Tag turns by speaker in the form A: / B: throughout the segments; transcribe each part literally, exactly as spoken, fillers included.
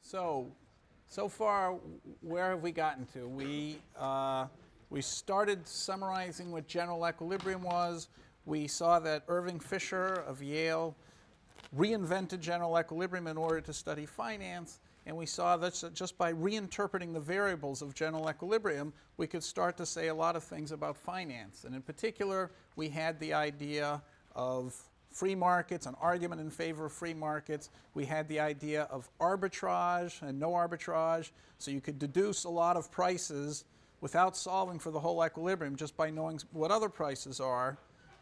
A: So, so far, where have we gotten to? We, uh, we started summarizing what general equilibrium was. We saw that Irving Fisher of Yale reinvented general equilibrium in order to study finance. And we saw that just by reinterpreting the variables of general equilibrium, we could start to say a lot of things about finance. And in particular, we had the idea of free markets, an argument in favor of free markets. We had the idea of arbitrage and no arbitrage. So you could deduce a lot of prices without solving for the whole equilibrium just by knowing what other prices are.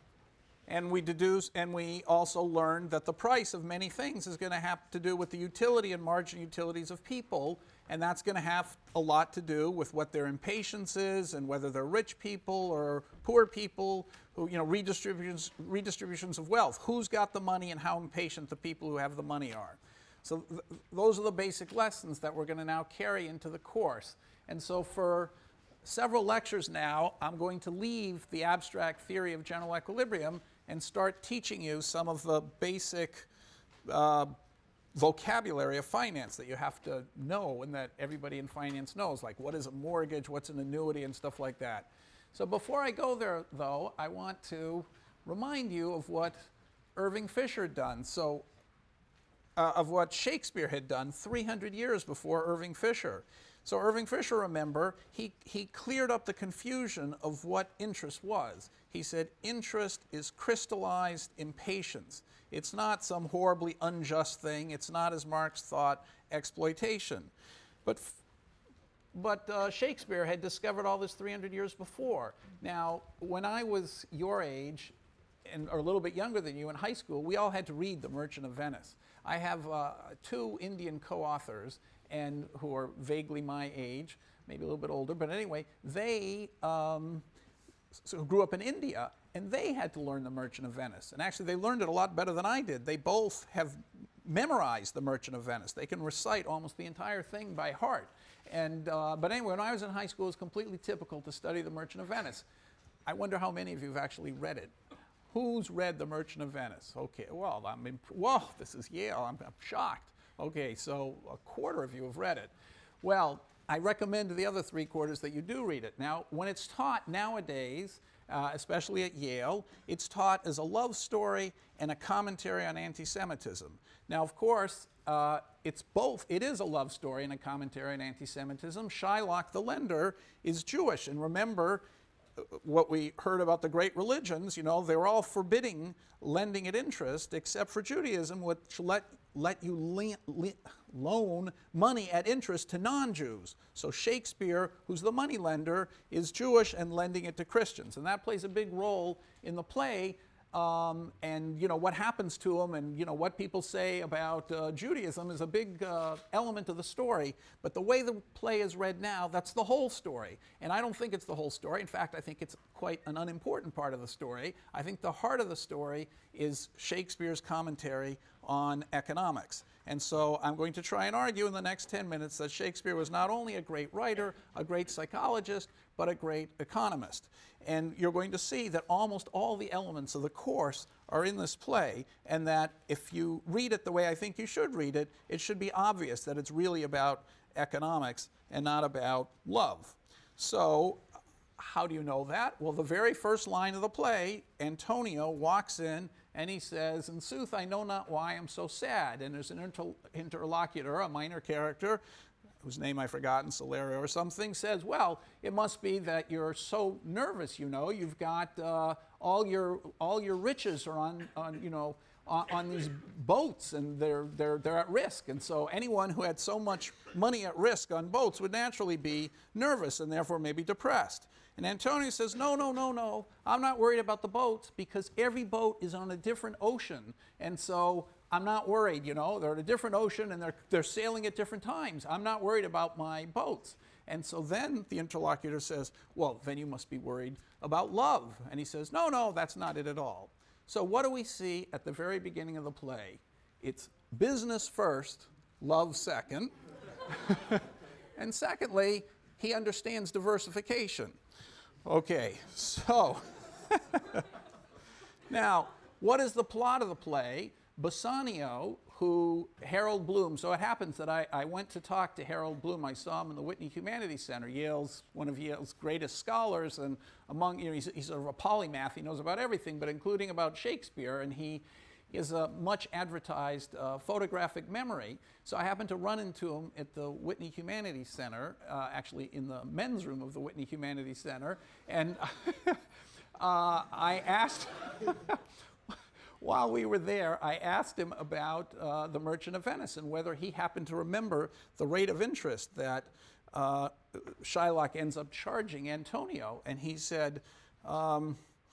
A: And we deduced, and we also learned that the price of many things is going to have to do with the utility and marginal utilities of people, and that's going to have a lot to do with what their impatience is and whether they're rich people or poor people, who, you know, redistributions, redistributions of wealth. Who's got the money and how impatient the people who have the money are. So th those are the basic lessons that we're going to now carry into the course. And so for several lectures now, I'm going to leave the abstract theory of general equilibrium and start teaching you some of the basic uh, vocabulary of finance that you have to know and that everybody in finance knows, like what is a mortgage, what's an annuity, and stuff like that. So before I go there, though, I want to remind you of what Irving Fisher had done, so uh, of what Shakespeare had done three hundred years before Irving Fisher. So Irving Fisher, remember, he, he cleared up the confusion of what interest was. He said interest is crystallized impatience. It's not some horribly unjust thing. It's not, as Marx thought, exploitation. But, but uh, Shakespeare had discovered all this three hundred years before. Now, when I was your age, and, or a little bit younger than you in high school, we all had to read The Merchant of Venice. I have uh, two Indian co-authors, and who are vaguely my age, maybe a little bit older, but anyway, they um, so grew up in India, and they had to learn The Merchant of Venice. And actually, they learned it a lot better than I did. They both have memorized The Merchant of Venice. They can recite almost the entire thing by heart. And, uh, but anyway, when I was in high school, it was completely typical to study The Merchant of Venice. I wonder how many of you have actually read it. Who's read The Merchant of Venice? Okay, well, I mean, whoa, this is Yale. I'm, I'm shocked. Okay, so a quarter of you have read it. Well, I recommend to the other three quarters that you do read it. Now, when it's taught nowadays, uh, especially at Yale, it's taught as a love story and a commentary on anti-Semitism. Now, of course, uh, it's both. It is a love story and a commentary on anti-Semitism. Shylock the lender is Jewish, and remember, what we heard about the great religions, you know, they were all forbidding lending at interest except for Judaism, which let, let you le le loan money at interest to non-Jews. So Shakespeare, who's the money lender, is Jewish and lending it to Christians. And that plays a big role in the play. Um, and, you know, what happens to them and, you know, what people say about uh, Judaism is a big uh, element of the story. But the way the play is read now, that's the whole story. And I don't think it's the whole story. In fact, I think it's quite an unimportant part of the story. I think the heart of the story is Shakespeare's commentary on economics. And so I'm going to try and argue in the next ten minutes that Shakespeare was not only a great writer, a great psychologist, but a great economist. And you're going to see that almost all the elements of the course are in this play, and that if you read it the way I think you should read it, it should be obvious that it's really about economics and not about love. So how do you know that? Well, the very first line of the play, Antonio walks in and he says, "In sooth, I know not why I'm so sad." And there's an inter interlocutor, a minor character, whose name I've forgotten, Solario or something, says, "Well, it must be that you're so nervous, you know. You've got uh, all your all your riches are on, on you know, on, on these boats, and they're they're they're at risk. And so anyone who had so much money at risk on boats would naturally be nervous and therefore maybe depressed." And Antonio says, "No, no, no, no. I'm not worried about the boats because every boat is on a different ocean, and so I'm not worried, you know. They're in a different ocean and they're, they're sailing at different times. I'm not worried about my boats." And so then the interlocutor says, "Well, then you must be worried about love." And he says, "No, no, that's not it at all." So what do we see at the very beginning of the play? It's business first, love second. And secondly, he understands diversification. Okay, so now, what is the plot of the play? Bassanio, who Harold Bloom, so it happens that I, I went to talk to Harold Bloom. I saw him in the Whitney Humanities Center. Yale's one of Yale's greatest scholars, and among, you know, he's, he's sort of a polymath. He knows about everything, but including about Shakespeare, and he is a much advertised uh, photographic memory. So I happened to run into him at the Whitney Humanities Center, uh, actually in the men's room of the Whitney Humanities Center, and uh, I asked, while we were there, I asked him about uh, the Merchant of Venice and whether he happened to remember the rate of interest that uh, Shylock ends up charging Antonio. And he said, um,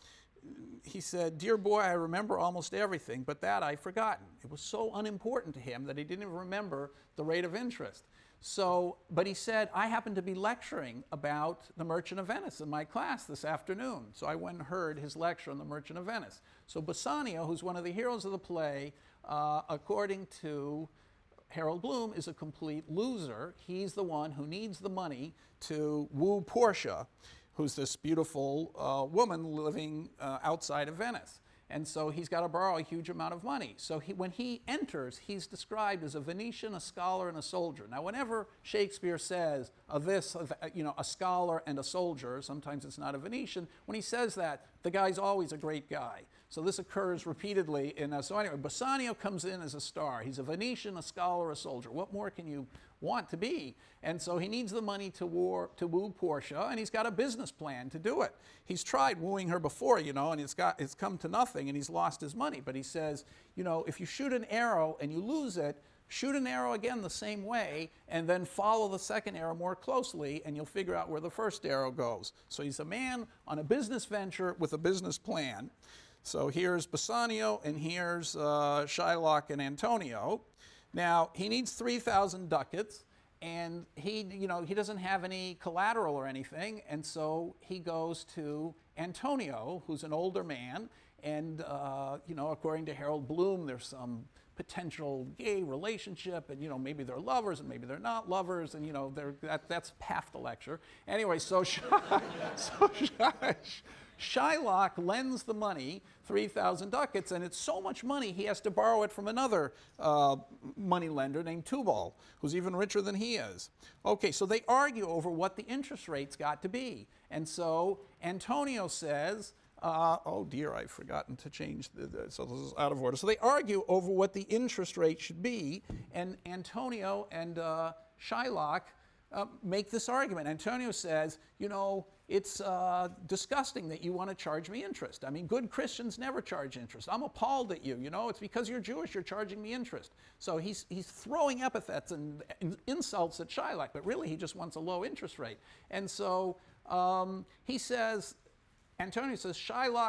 A: he said, "Dear boy, I remember almost everything, but that I've forgotten." It was so unimportant to him that he didn't even remember the rate of interest. So, but he said, "I happen to be lecturing about the Merchant of Venice in my class this afternoon." So I went and heard his lecture on the Merchant of Venice. So Bassanio, who's one of the heroes of the play, uh, according to Harold Bloom, is a complete loser. He's the one who needs the money to woo Portia, who's this beautiful uh, woman living uh, outside of Venice. And so he's got to borrow a huge amount of money. So he, when he enters, he's described as a Venetian, a scholar, and a soldier. Now, whenever Shakespeare says of this, of, you know, a scholar and a soldier, sometimes it's not a Venetian, when he says that, the guy's always a great guy. So this occurs repeatedly in, uh, so anyway, Bassanio comes in as a star. He's a Venetian, a scholar, a soldier. What more can you want to be? And so he needs the money to, war, to woo Portia, and he's got a business plan to do it. He's tried wooing her before, you know, and it's, got, it's come to nothing, and he's lost his money. But he says, you know, if you shoot an arrow and you lose it, shoot an arrow again the same way, and then follow the second arrow more closely, and you'll figure out where the first arrow goes. So he's a man on a business venture with a business plan. So here's Bassanio, and here's uh, Shylock and Antonio. Now, he needs three thousand ducats, and he, you know, he doesn't have any collateral or anything, and so he goes to Antonio, who's an older man, and, uh, you know, according to Harold Bloom, there's some potential gay relationship, and, you know, maybe they're lovers, and maybe they're not lovers, and, you know, they're, that, that's half the lecture. Anyway, so, Shy, so Shy, Shylock lends the money, three thousand ducats, and it's so much money he has to borrow it from another uh, money lender named Tubal, who's even richer than he is. Okay, so they argue over what the interest rate's got to be. And so Antonio says, uh, oh dear, I've forgotten to change, the, the, so this is out of order. So they argue over what the interest rate should be, and Antonio and uh, Shylock uh, make this argument. Antonio says, you know, it's uh, disgusting that you want to charge me interest. I mean, good Christians never charge interest. I'm appalled at you, you know, it's because you're Jewish you're charging me interest. So he's, he's throwing epithets and insults at Shylock, but really he just wants a low interest rate. And so um, he says, Antonio says, Shylock,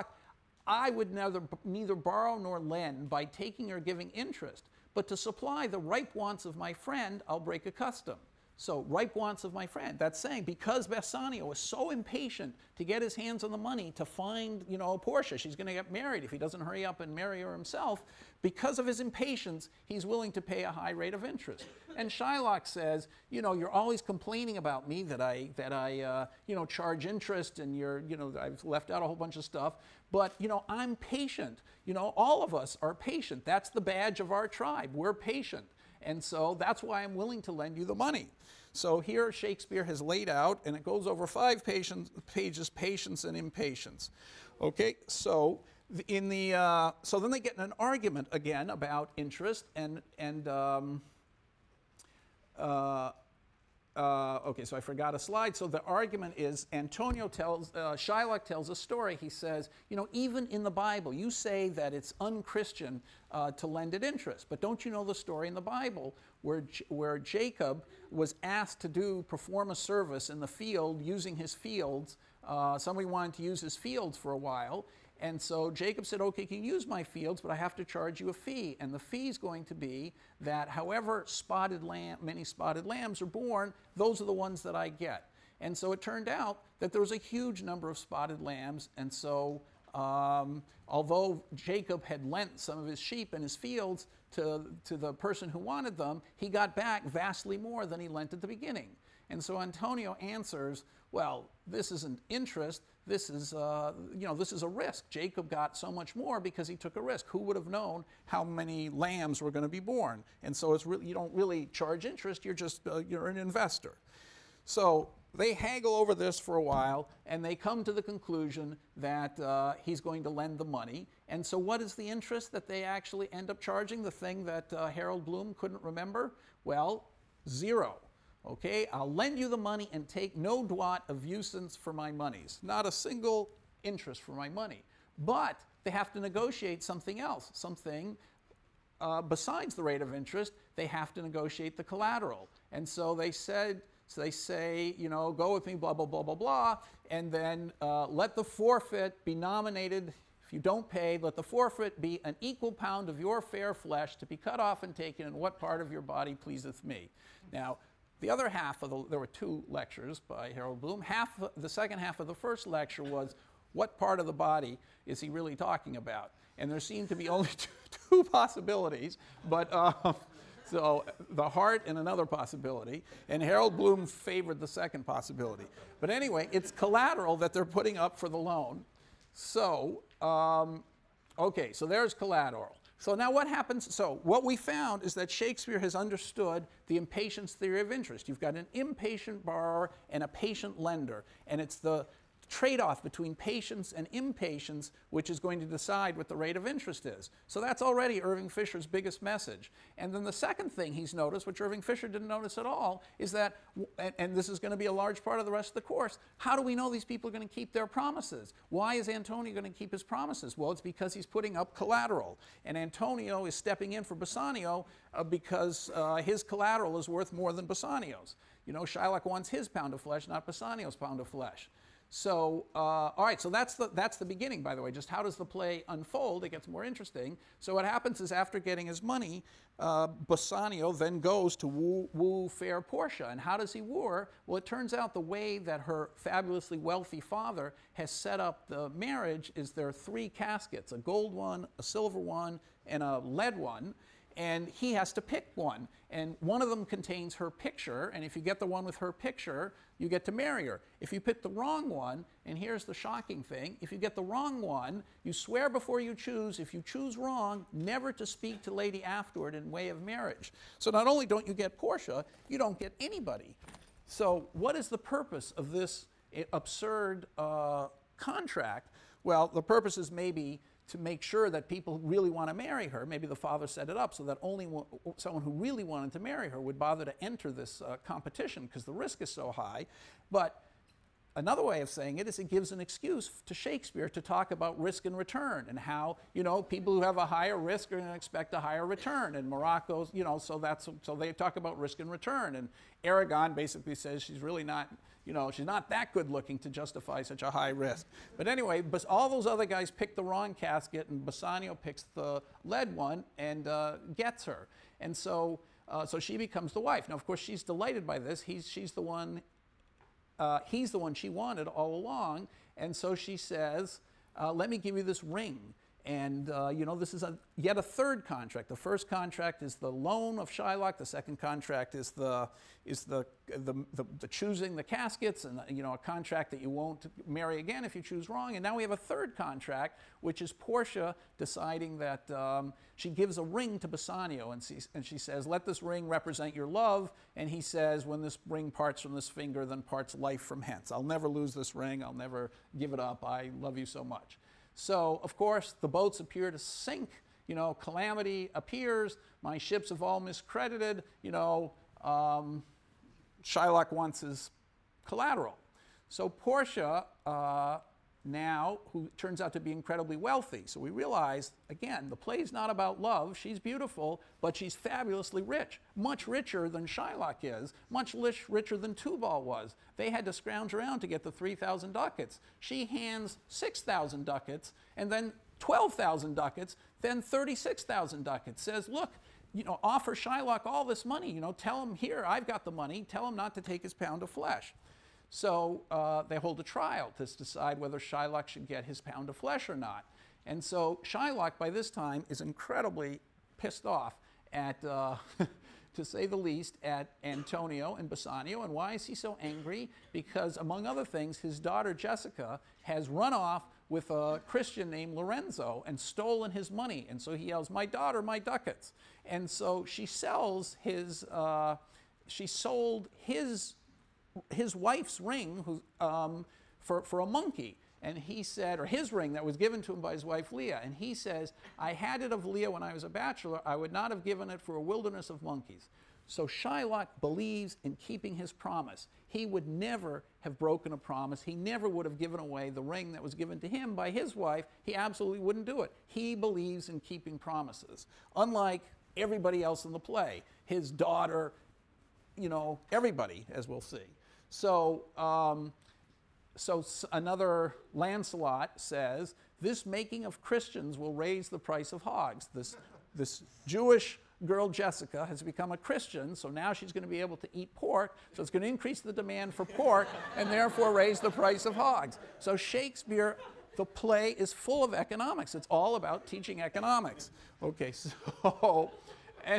A: I would neither, neither borrow nor lend by taking or giving interest, but to supply the ripe wants of my friend, I'll break a custom. So, ripe wants of my friend. That's saying because Bassanio was so impatient to get his hands on the money to find, you know, Portia, she's going to get married if he doesn't hurry up and marry her himself, because of his impatience, he's willing to pay a high rate of interest. And Shylock says, you know, you're always complaining about me that I, that I, uh, you know, charge interest, and you're, you know, I've left out a whole bunch of stuff. But, you know, I'm patient. You know, all of us are patient. That's the badge of our tribe. We're patient. And so that's why I'm willing to lend you the money. So here Shakespeare has laid out, and it goes over five patience, pages, patience and impatience. Okay, so in the uh, so then they get in an argument again about interest and and um, uh, uh, okay, so I forgot a slide. So the argument is Antonio tells uh, Shylock tells a story. He says, you know, even in the Bible, you say that it's unchristian uh, to lend at interest, but don't you know the story in the Bible where J where Jacob was asked to do perform a service in the field using his fields? Uh, somebody wanted to use his fields for a while. And so Jacob said, okay, you can use my fields, but I have to charge you a fee. And the fee is going to be that however spotted lamb, many spotted lambs are born, those are the ones that I get. And so it turned out that there was a huge number of spotted lambs. And so um, although Jacob had lent some of his sheep and his fields to, to the person who wanted them, he got back vastly more than he lent at the beginning. And so Antonio answers, well, this isn't interest. this is, uh, you know, this is a risk. Jacob got so much more because he took a risk. Who would have known how many lambs were going to be born? And so it's really, you don't really charge interest. You're just uh, you're an investor. So they haggle over this for a while, and they come to the conclusion that uh, he's going to lend the money. And so what is the interest that they actually end up charging, the thing that uh, Harold Bloom couldn't remember? Well, zero. Okay, I'll lend you the money and take no doit of usance for my monies. Not a single interest for my money. But they have to negotiate something else, something uh, besides the rate of interest. They have to negotiate the collateral. And so they said, so they say, you know, go with me, blah, blah, blah, blah, blah, and then uh, let the forfeit be nominated. If you don't pay, let the forfeit be an equal pound of your fair flesh to be cut off and taken, and what part of your body pleaseth me. Now, the other half of the, there were two lectures by Harold Bloom. Half, the second half of the first lecture was, what part of the body is he really talking about? And there seemed to be only two, two possibilities, but uh, so the heart and another possibility. And Harold Bloom favored the second possibility. But anyway, it's collateral that they're putting up for the loan. So, um, okay, so there's collateral. So now what happens? So what we found is that Shakespeare has understood the impatience theory of interest. You've got an impatient borrower and a patient lender, and it's the trade-off between patience and impatience which is going to decide what the rate of interest is. So that's already Irving Fisher's biggest message. And then the second thing he's noticed, which Irving Fisher didn't notice at all, is that, and, and this is going to be a large part of the rest of the course, how do we know these people are going to keep their promises? Why is Antonio going to keep his promises? Well, it's because he's putting up collateral. And Antonio is stepping in for Bassanio uh, because uh, his collateral is worth more than Bassanio's. You know, Shylock wants his pound of flesh, not Bassanio's pound of flesh. So, uh, all right, so that's the, that's the beginning, by the way. Just how does the play unfold? It gets more interesting. So what happens is after getting his money, uh, Bassanio then goes to woo, woo fair Portia. And how does he woo her? Well, it turns out the way that her fabulously wealthy father has set up the marriage is there are three caskets, a gold one, a silver one, and a lead one. And he has to pick one. And one of them contains her picture, and if you get the one with her picture, you get to marry her. If you pick the wrong one, and here's the shocking thing, if you get the wrong one, you swear before you choose, if you choose wrong, never to speak to lady afterward in way of marriage. So not only don't you get Portia, you don't get anybody. So what is the purpose of this absurd uh, contract? Well, the purpose is maybe to make sure that people really want to marry her. Maybe the father set it up so that only someone who really wanted to marry her would bother to enter this uh, competition because the risk is so high. But another way of saying it is it gives an excuse to Shakespeare to talk about risk and return and how, you know, people who have a higher risk are going to expect a higher return. And Morocco's, you know, so that's, so they talk about risk and return. And Aragon basically says she's really not, you know, she's not that good looking to justify such a high risk. But anyway, but all those other guys pick the wrong casket, and Bassanio picks the lead one and uh, gets her. And so, uh, so she becomes the wife. Now, of course, she's delighted by this. He's, she's the one, uh, he's the one she wanted all along. And so she says, uh, let me give you this ring. And, uh, you know, this is a, yet a third contract. The first contract is the loan of Shylock. The second contract is the, is the, the, the, the choosing the caskets, and, you know, a contract that you won't marry again if you choose wrong. And now we have a third contract, which is Portia deciding that um, she gives a ring to Bassanio. And she, and she says, let this ring represent your love. And he says, when this ring parts from this finger, then parts life from hence. I'll never lose this ring. I'll never give it up. I love you so much. So, of course, the boats appear to sink. You know, calamity appears. My ships have all miscredited. You know, um, Shylock wants his collateral. So Portia uh, now, who turns out to be incredibly wealthy. So we realize, again, the play's not about love. She's beautiful, but she's fabulously rich. Much richer than Shylock is. Much richer than Tubal was. They had to scrounge around to get the three thousand ducats. She hands six thousand ducats, and then twelve thousand ducats, then thirty-six thousand ducats. Says, look, you know, offer Shylock all this money. You know, tell him, here, I've got the money. Tell him not to take his pound of flesh. So uh, they hold a trial to decide whether Shylock should get his pound of flesh or not. And so Shylock, by this time, is incredibly pissed off at, uh, to say the least, at Antonio and Bassanio. And why is he so angry? Because, among other things, his daughter Jessica has run off with a Christian named Lorenzo and stolen his money. And so he yells, "My daughter, my ducats." And so she sells his, uh, she sold his, his wife's ring who, um, for, for a monkey. And he said, or his ring that was given to him by his wife Leah. And he says, "I had it of Leah when I was a bachelor. I would not have given it for a wilderness of monkeys." So Shylock believes in keeping his promise. He would never have broken a promise. He never would have given away the ring that was given to him by his wife. He absolutely wouldn't do it. He believes in keeping promises, unlike everybody else in the play. His daughter, you know, everybody, as we'll see. So, um, so another Lancelot says, "This making of Christians will raise the price of hogs." This, this Jewish girl Jessica has become a Christian, so now she's going to be able to eat pork, so it's going to increase the demand for pork and therefore raise the price of hogs. So Shakespeare, the play is full of economics. It's all about teaching economics. Okay, so, and,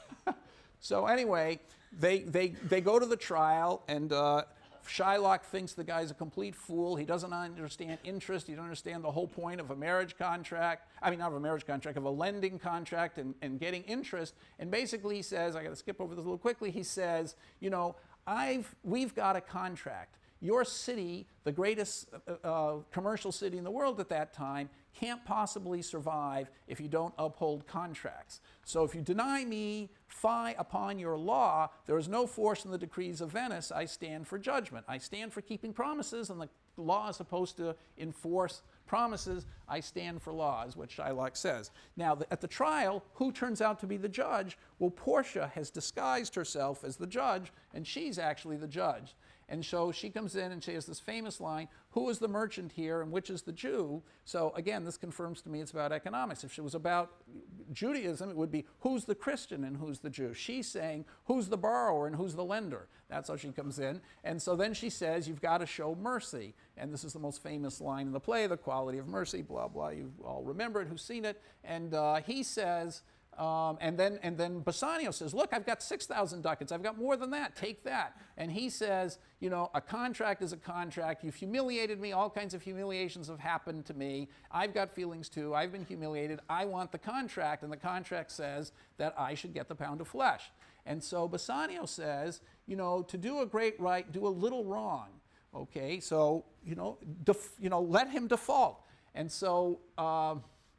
A: so anyway, they, they, they go to the trial, and uh, Shylock thinks the guy's a complete fool. He doesn't understand interest. He doesn't understand the whole point of a marriage contract. I mean, not of a marriage contract, of a lending contract and, and getting interest. And basically he says, I got to skip over this a little quickly, he says, you know, I've, we've got a contract. Your city, the greatest uh, uh, commercial city in the world at that time, can't possibly survive if you don't uphold contracts. So if you deny me fie upon your law, there is no force in the decrees of Venice. I stand for judgment. I stand for keeping promises, and the law is supposed to enforce promises. I stand for law, is what Shylock says. Now, the, at the trial, who turns out to be the judge? Well, Portia has disguised herself as the judge, and she's actually the judge. And so she comes in and she has this famous line, "Who is the merchant here and which is the Jew?" So again, this confirms to me it's about economics. If it was about Judaism, it would be, who's the Christian and who's the Jew? She's saying, who's the borrower and who's the lender? That's how she comes in. And so then she says, you've got to show mercy. And this is the most famous line in the play, the quality of mercy, blah, blah. You all remember it, who've seen it. And uh, he says, Um, and then and then Bassanio says, "Look, I've got six thousand ducats. I've got more than that. Take that." And he says, you know, a contract is a contract. You've humiliated me. All kinds of humiliations have happened to me. I've got feelings too. I've been humiliated. I want the contract. And the contract says that I should get the pound of flesh. And so Bassanio says, you know, to do a great right, do a little wrong. Okay, so, you know, def- you know, let him default. And so... Uh,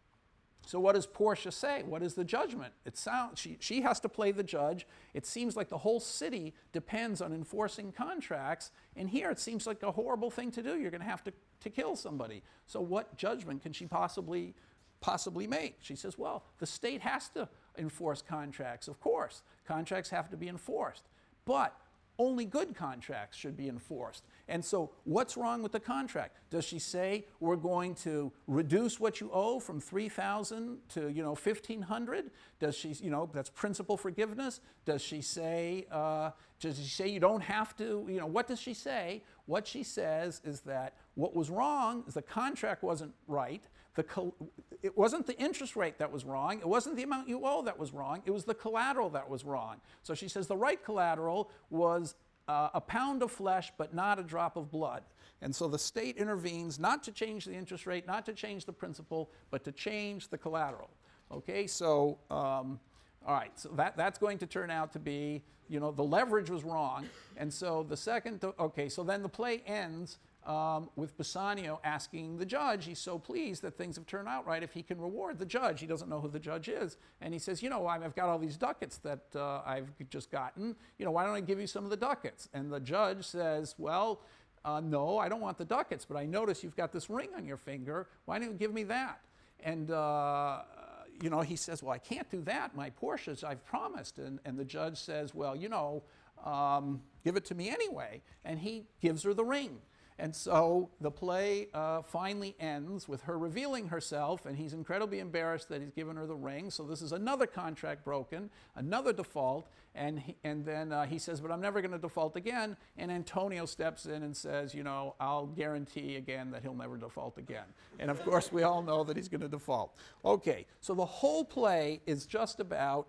A: So what does Portia say? What is the judgment? It sounds, she, she has to play the judge. It seems like the whole city depends on enforcing contracts. And here it seems like a horrible thing to do. You're going to have to, to kill somebody. So what judgment can she possibly, possibly make? She says, well, the state has to enforce contracts, of course. Contracts have to be enforced. But only good contracts should be enforced. And so what's wrong with the contract? Does she say we're going to reduce what you owe from three thousand to, you know, fifteen hundred? Does she, you know, that's principal forgiveness? Does she say, uh, does she say you don't have to, you know, what does she say? What she says is that what was wrong is the contract wasn't right. The col- it wasn't the interest rate that was wrong. It wasn't the amount you owe that was wrong. It was the collateral that was wrong. So she says the right collateral was uh, a pound of flesh, but not a drop of blood. And so the state intervenes not to change the interest rate, not to change the principal, but to change the collateral. Okay, so, um, all right, so that, that's going to turn out to be, you know, the leverage was wrong. And so the second, okay, so then the play ends Um, with Bassanio asking the judge, he's so pleased that things have turned out right, if he can reward the judge. He doesn't know who the judge is. And he says, you know, I've got all these ducats that uh, I've just gotten. You know, why don't I give you some of the ducats? And the judge says, well, uh, no, I don't want the ducats, but I notice you've got this ring on your finger. Why don't you give me that? And, uh, you know, he says, well, I can't do that. My Portia's, I've promised. And, and the judge says, well, you know, um, give it to me anyway. And he gives her the ring. And so the play uh, finally ends with her revealing herself, and he's incredibly embarrassed that he's given her the ring. So this is another contract broken, another default, and, he, and then uh, he says, but I'm never going to default again. And Antonio steps in and says, you know, I'll guarantee again that he'll never default again. And of course, we all know that he's going to default. Okay, so the whole play is just about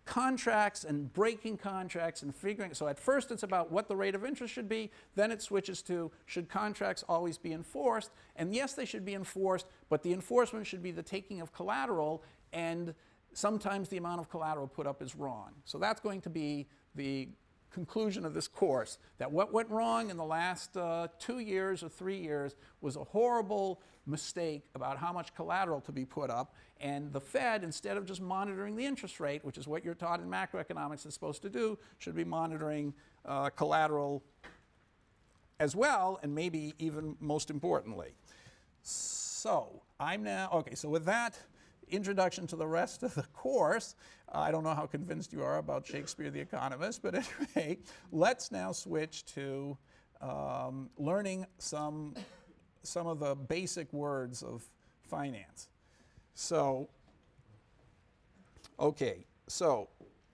A: contracts and breaking contracts and figuring. So at first it's about what the rate of interest should be. Then it switches to should contracts always be enforced? And yes, they should be enforced, but the enforcement should be the taking of collateral, and sometimes the amount of collateral put up is wrong. So that's going to be the conclusion of this course, that what went wrong in the last uh, two years or three years was a horrible mistake about how much collateral to be put up, and the Fed, instead of just monitoring the interest rate, which is what you're taught in macroeconomics is supposed to do, should be monitoring uh, collateral as well, and maybe even most importantly. So I'm now, okay, so with that introduction to the rest of the course, uh, I don't know how convinced you are about Shakespeare the Economist, but anyway, let's now switch to um, learning some, some of the basic words of finance. So, okay, so,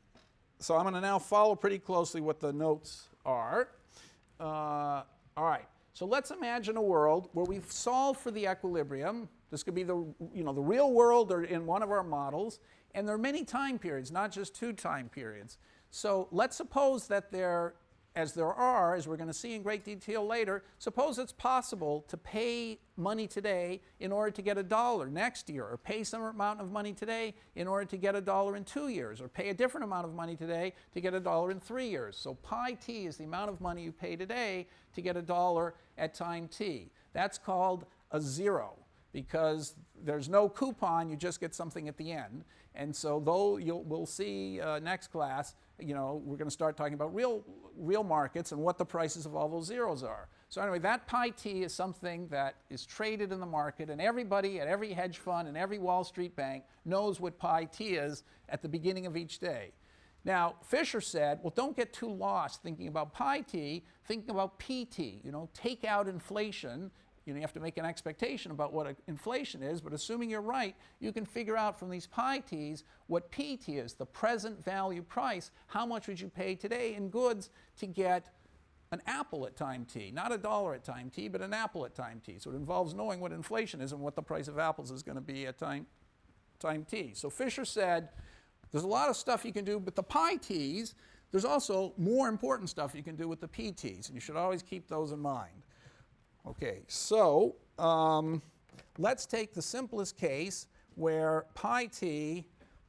A: so I'm going to now follow pretty closely what the notes are. Uh, all right, so let's imagine a world where we've solved for the equilibrium. This could be the, you know, the real world or in one of our models, and there are many time periods, not just two time periods. So let's suppose that there, as there are, as we're going to see in great detail later, suppose it's possible to pay money today in order to get a dollar next year, or pay some amount of money today in order to get a dollar in two years, or pay a different amount of money today to get a dollar in three years. So pi t is the amount of money you pay today to get a dollar at time t. That's called a zero, because there's no coupon, you just get something at the end. And so though you'll, we'll see uh, next class, you know, we're going to start talking about real, real markets and what the prices of all those zeros are. So anyway, that pi t is something that is traded in the market, and everybody at every hedge fund and every Wall Street bank knows what pi t is at the beginning of each day. Now, Fisher said, well, don't get too lost thinking about pi t, thinking about P T, you know, take out inflation. You know, you have to make an expectation about what inflation is, but assuming you're right, you can figure out from these pi t's what P T is, the present value price. How much would you pay today in goods to get an apple at time t? Not a dollar at time t, but an apple at time t. So it involves knowing what inflation is and what the price of apples is going to be at time, time t. So Fisher said, there's a lot of stuff you can do with the pi t's. There's also more important stuff you can do with the P t's, and you should always keep those in mind. Okay, so um, let's take the simplest case where pi t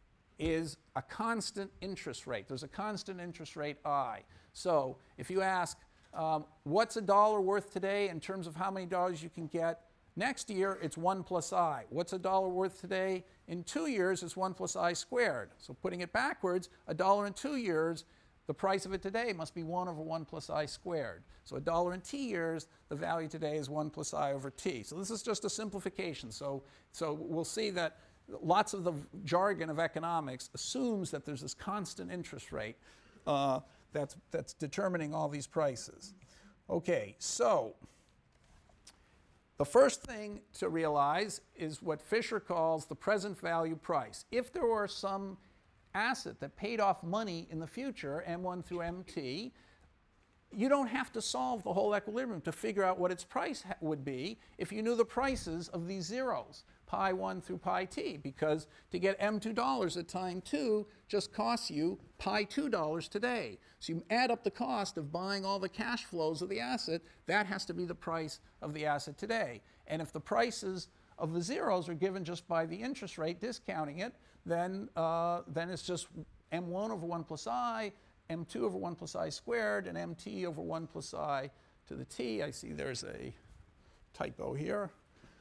A: is a constant interest rate. There's a constant interest rate I. So if you ask, um, what's a dollar worth today in terms of how many dollars you can get next year, it's one plus I. What's a dollar worth today in two years? It's one plus I squared. So putting it backwards, a dollar in two years, the price of it today must be one over one plus I squared. So a dollar in t years, the value today is one plus I over t. So this is just a simplification. So, so we'll see that lots of the jargon of economics assumes that there's this constant interest rate uh, that's, that's determining all these prices. Okay, so the first thing to realize is what Fisher calls the present value price. If there were some asset that paid off money in the future, M one through M T, you don't have to solve the whole equilibrium to figure out what its price would be if you knew the prices of these zeros, pi one through pi t, because to get M two dollars at time two just costs you pi two dollars today. So you add up the cost of buying all the cash flows of the asset, that has to be the price of the asset today. And if the prices of the zeros are given just by the interest rate, discounting it, then, uh, then it's just M one over one plus I, M two over one plus I squared, and M T over one plus I to the t. I see there's a typo here.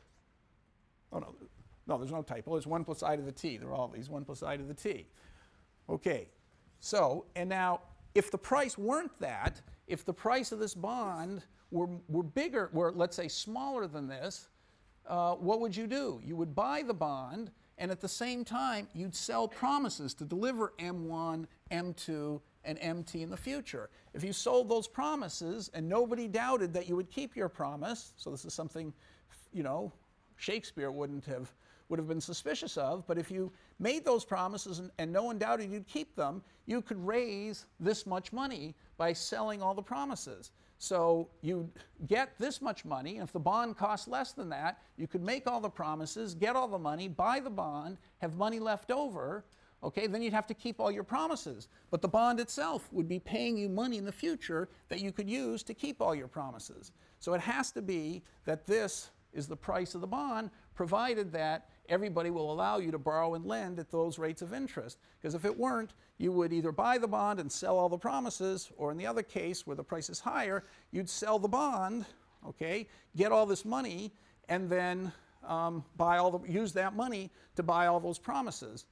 A: Oh, no, no, there's no typo. It's one plus I to the t. They're all these one plus I to the t. Okay, so, and now, if the price weren't that, if the price of this bond were, were bigger, were, let's say, smaller than this, uh, what would you do? You would buy the bond, and at the same time, you'd sell promises to deliver M one, M two, and M T in the future. If you sold those promises and nobody doubted that you would keep your promise, so this is something, you know, Shakespeare wouldn't have, would have been suspicious of, but if you made those promises and, and no one doubted you'd keep them, you could raise this much money by selling all the promises. So you get this much money, and if the bond costs less than that, you could make all the promises, get all the money, buy the bond, have money left over. okay, then you'd have to keep all your promises. But the bond itself would be paying you money in the future that you could use to keep all your promises. So it has to be that this is the price of the bond, provided that everybody will allow you to borrow and lend at those rates of interest. Because if it weren't, you would either buy the bond and sell all the promises, or in the other case where the price is higher, you'd sell the bond, okay, get all this money, and then um, buy all the, use that money to buy all those promises.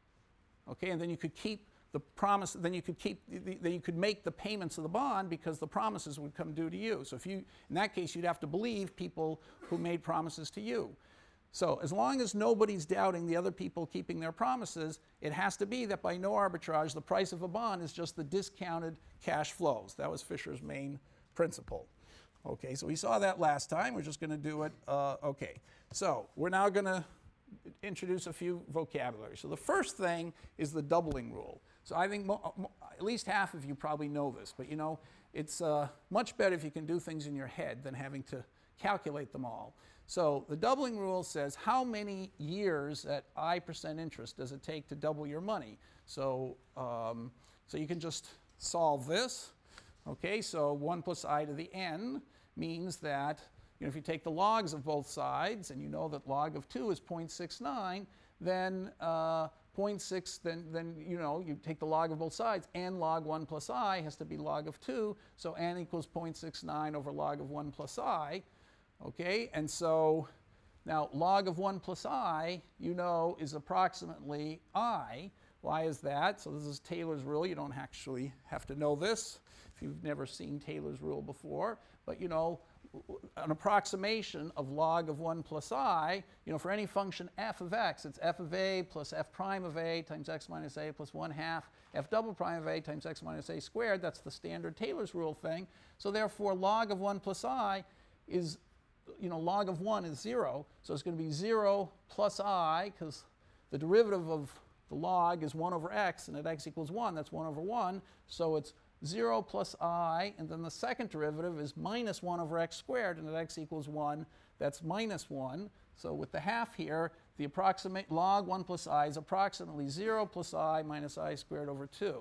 A: Okay, and then you could keep the promise, then you could keep, then you could make the payments of the bond because the promises would come due to you. So if you, in that case, you'd have to believe people who made promises to you. So as long as nobody's doubting the other people keeping their promises, it has to be that by no arbitrage, the price of a bond is just the discounted cash flows. That was Fisher's main principle. Okay, so we saw that last time. We're just going to do it. Uh, okay, so we're now going to introduce a few vocabulary. So the first thing is the doubling rule. So I think mo mo at least half of you probably know this, but you know, it's uh, much better if you can do things in your head than having to calculate them all. So the doubling rule says how many years at I percent interest does it take to double your money? So, um, so you can just solve this. Okay, so one plus I to the n means that, you know, if you take the logs of both sides and you know that log of two is zero point six nine, then uh, zero point six, then, then you know, you take the log of both sides, and log one plus I has to be log of two, so n equals zero point six nine over log of one plus I. Okay, and so now log of one plus I, you know, is approximately I. Why is that? So this is Taylor's rule. You don't actually have to know this if you've never seen Taylor's rule before, but you know, an approximation of log of one plus I, you know, for any function f of x, it's f of a plus f prime of a times x minus a plus one half f double prime of a times x minus a squared. That's the standard Taylor's rule thing. So therefore, log of one plus I is, you know, log of one is zero. So it's going to be zero plus I, because the derivative of the log is one over x, and at x equals one, that's one over one. So it's zero plus I, and then the second derivative is minus one over x squared, and at x equals one, that's minus one. So with the half here, the approximate log one plus I is approximately zero plus I minus I squared over two.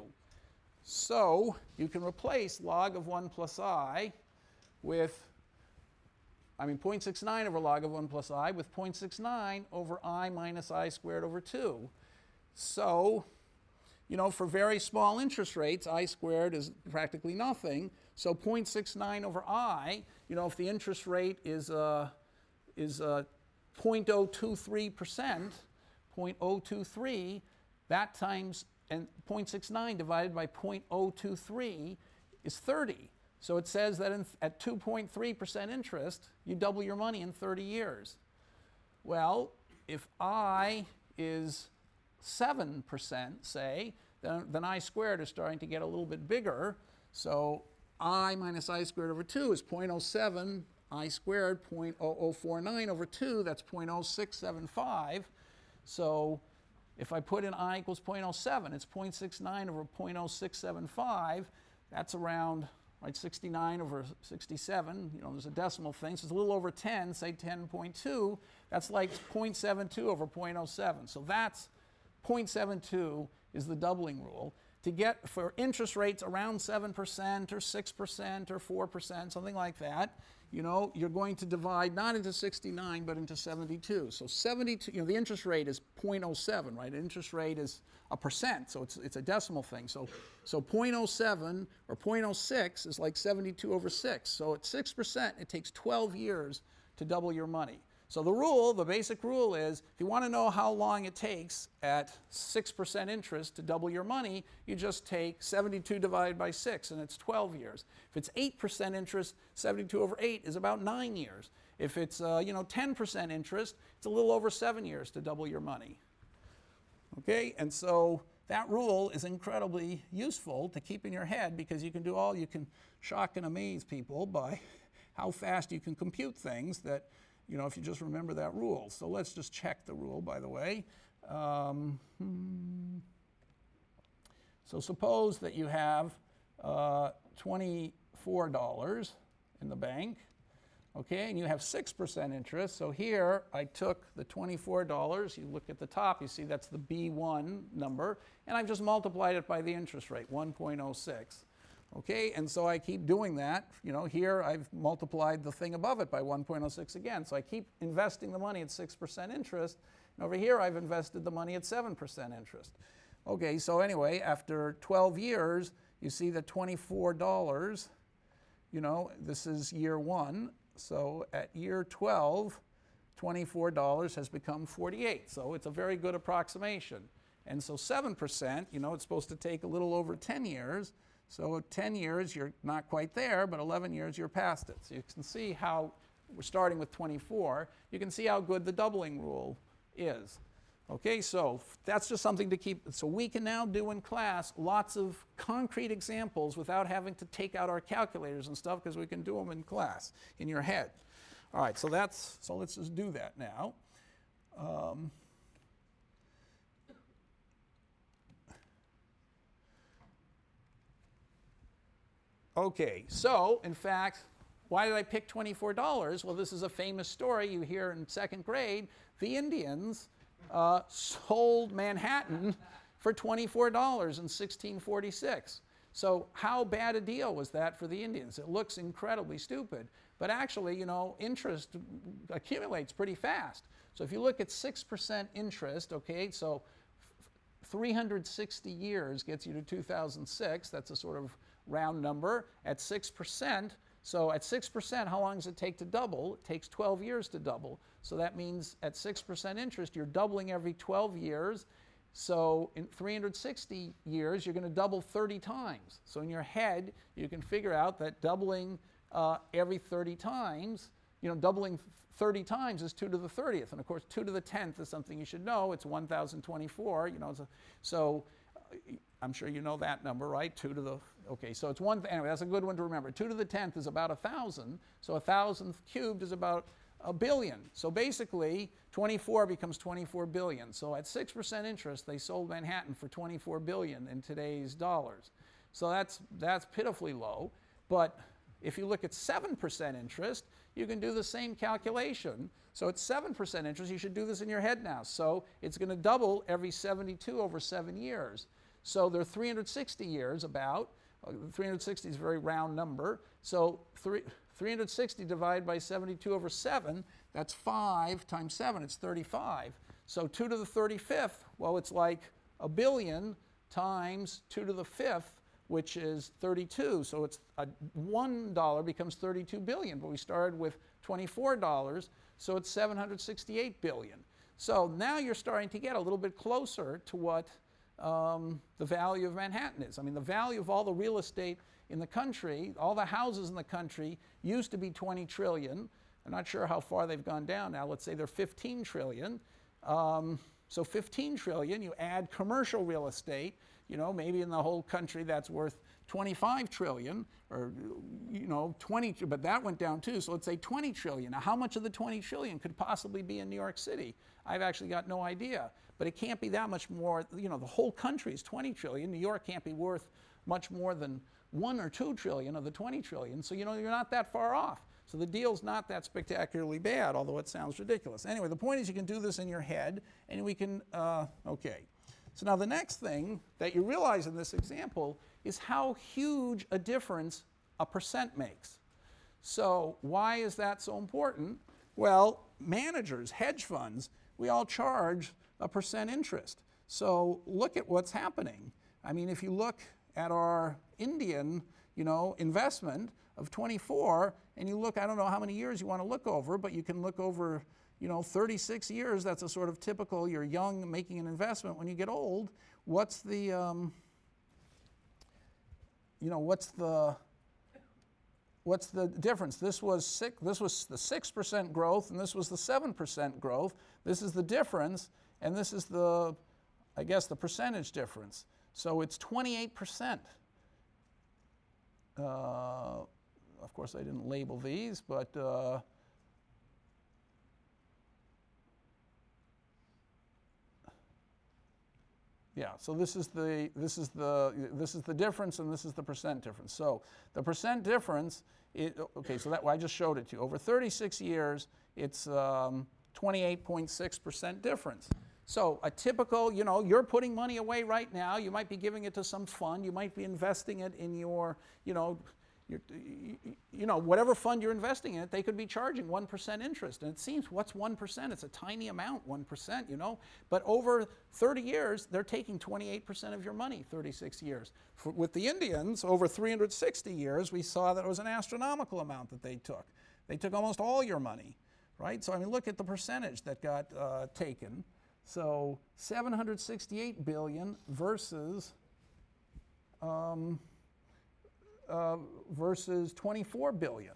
A: So you can replace log of one plus I with, I mean, zero point six nine over log of one plus I with zero point six nine over I minus I squared over two. So, you know, for very small interest rates, I squared is practically nothing. So zero point six nine over I, you know, if the interest rate is, uh, is uh, zero point zero two three percent, zero point zero two three, that times, and zero point six nine divided by zero point zero two three is thirty. So it says that in, at two point three percent interest, you double your money in thirty years. Well, if I is seven percent, say, then, then I squared is starting to get a little bit bigger. So I minus I squared over two is zero point zero seven, I squared zero point zero zero four nine over two, that's zero point zero six seven five. So if I put in I equals zero point zero seven, it's zero point six nine over zero point zero six seven five. That's around, right, sixty-nine over sixty-seven. You know, there's a decimal thing, so it's a little over ten, say ten point two. That's like zero point seven two over zero point zero seven. So that's zero point seven two is the doubling rule. To get, for interest rates around seven percent or six percent or four percent, something like that, you know, you're going to divide not into sixty-nine, but into seventy-two. So seventy-two, you know, the interest rate is zero point zero seven, right? Interest rate is a percent, so it's, it's a decimal thing. So, so zero point zero seven or zero point zero six is like seventy-two over six. So at six percent, it takes twelve years to double your money. So the rule, the basic rule is, if you want to know how long it takes at six percent interest to double your money, you just take seventy-two divided by six, and it's twelve years. If it's eight percent interest, seventy-two over eight is about nine years. If it's, uh, you know, ten percent interest, it's a little over seven years to double your money. Okay, and so that rule is incredibly useful to keep in your head, because you can do all, you can shock and amaze people by how fast you can compute things that, you know, if you just remember that rule. So let's just check the rule, by the way. Um, hmm. So suppose that you have uh, twenty-four dollars in the bank. Okay, and you have six percent interest. So here I took the twenty-four dollars. You look at the top, you see that's the B one number, and I've just multiplied it by the interest rate, one point oh six. Okay, and so I keep doing that. You know, here I've multiplied the thing above it by one point oh six again. So I keep investing the money at six percent interest. And over here I've invested the money at seven percent interest. Okay, so anyway, after twelve years, you see that twenty-four dollars, you know, this is year one. So at year twelve, twenty-four dollars has become forty-eight. So it's a very good approximation. And so seven percent, you know, it's supposed to take a little over ten years. So at ten years, you're not quite there, but eleven years, you're past it. So you can see how, we're starting with twenty-four, you can see how good the doubling rule is. Okay, so that's just something to keep. So we can now do in class lots of concrete examples without having to take out our calculators and stuff, because we can do them in class, in your head. All right, so that's, so let's just do that now. Um, okay, so in fact, why did I pick twenty-four dollars? Well, this is a famous story you hear in second grade. The Indians Uh, sold Manhattan for twenty-four dollars in sixteen forty-six. So how bad a deal was that for the Indians? It looks incredibly stupid, but actually, you know, interest accumulates pretty fast. So if you look at six percent interest, okay, so three hundred sixty years gets you to two thousand six. That's a sort of round number. At six percent, so at six percent, how long does it take to double? It takes twelve years to double. So that means at six percent interest, you're doubling every twelve years. So in three hundred sixty years, you're going to double thirty times. So in your head, you can figure out that doubling uh, every thirty times, you know, doubling thirty times is two to the thirtieth. And of course, two to the tenth is something you should know. It's one thousand twenty-four, you know. A, so uh, I'm sure you know that number, right? two to the, okay, so it's one, anyway, that's a good one to remember. two to the tenth is about one thousand. So one thousand cubed is about a billion. So basically, twenty-four becomes twenty-four billion. So at six percent interest, they sold Manhattan for twenty-four billion in today's dollars. So that's, that's pitifully low. But if you look at seven percent interest, you can do the same calculation. So at seven percent interest, you should do this in your head now. So it's going to double every seventy-two over seven years. So there are three hundred sixty years about. Uh, three hundred sixty is a very round number. So three, three hundred sixty divided by seventy-two over seven, that's five times seven, it's thirty-five. So two to the thirty-fifth, well, it's like a billion times two to the fifth, which is thirty-two. So it's a, one dollar becomes thirty-two billion, but we started with twenty-four dollars, so it's seven hundred sixty-eight billion. So now you're starting to get a little bit closer to what um, the value of Manhattan is. I mean, the value of all the real estate in the country, all the houses in the country used to be twenty trillion. I'm not sure how far they've gone down now. Let's say they're fifteen trillion. Um, so fifteen trillion, you add commercial real estate, you know, maybe in the whole country that's worth twenty-five trillion, or, you know, twenty, but that went down too. So let's say twenty trillion. Now, how much of the twenty trillion could possibly be in New York City? I've actually got no idea, but it can't be that much more. You know, the whole country is twenty trillion. New York can't be worth much more than one or two trillion of the twenty trillion. So, you know, you're not that far off. So the deal's not that spectacularly bad, although it sounds ridiculous. Anyway, the point is you can do this in your head, and we can, uh, okay. So now the next thing that you realize in this example is how huge a difference a percent makes. So why is that so important? Well, managers, hedge funds, we all charge a percent interest. So look at what's happening. I mean, if you look at our Indian, you know, investment of twenty-four, and you look, I don't know how many years you want to look over, but you can look over, you know, thirty-six years. That's a sort of typical, you're young making an investment. When you get old, what's the, um, you know, what's the, what's the difference? This was six, this was the six percent growth, and this was the seven percent growth. This is the difference, and this is the, I guess, the percentage difference. So it's twenty-eight percent. Uh, of course, I didn't label these, but uh, Yeah, so this is the this is the this is the difference, and this is the percent difference. So the percent difference, it, okay, so that I just showed it to you. Over thirty-six years, it's um, twenty-eight point six percent difference. So a typical, you know, you're putting money away right now. You might be giving it to some fund. You might be investing it in your, you know, your, you know, whatever fund you're investing in it, they could be charging one percent interest. And it seems, what's one percent? It's a tiny amount, one percent, you know. But over thirty years, they're taking twenty-eight percent of your money, thirty-six years. For, with the Indians, over three hundred sixty years, we saw that it was an astronomical amount that they took. They took almost all your money, right? So, I mean, look at the percentage that got uh, taken. So seven hundred sixty-eight billion versus um, uh, versus twenty-four billion.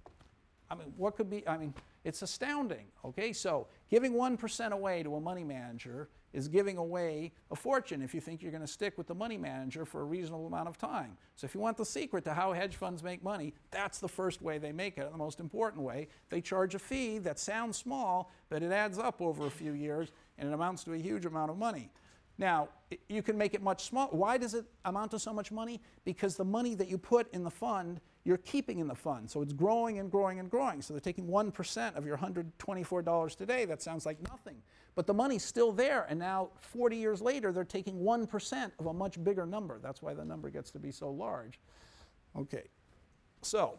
A: I mean, what could be? I mean, it's astounding. Okay, so giving one percent away to a money manager is giving away a fortune if you think you're going to stick with the money manager for a reasonable amount of time. So if you want the secret to how hedge funds make money, that's the first way they make it, the most important way. They charge a fee that sounds small, but it adds up over a few years, and it amounts to a huge amount of money. Now, you can make it much smaller. Why does it amount to so much money? Because the money that you put in the fund, you're keeping in the fund. So it's growing and growing and growing. So they're taking one percent of your one hundred twenty-four dollars today. That sounds like nothing. But the money's still there. And now, forty years later, they're taking one percent of a much bigger number. That's why the number gets to be so large. Okay. So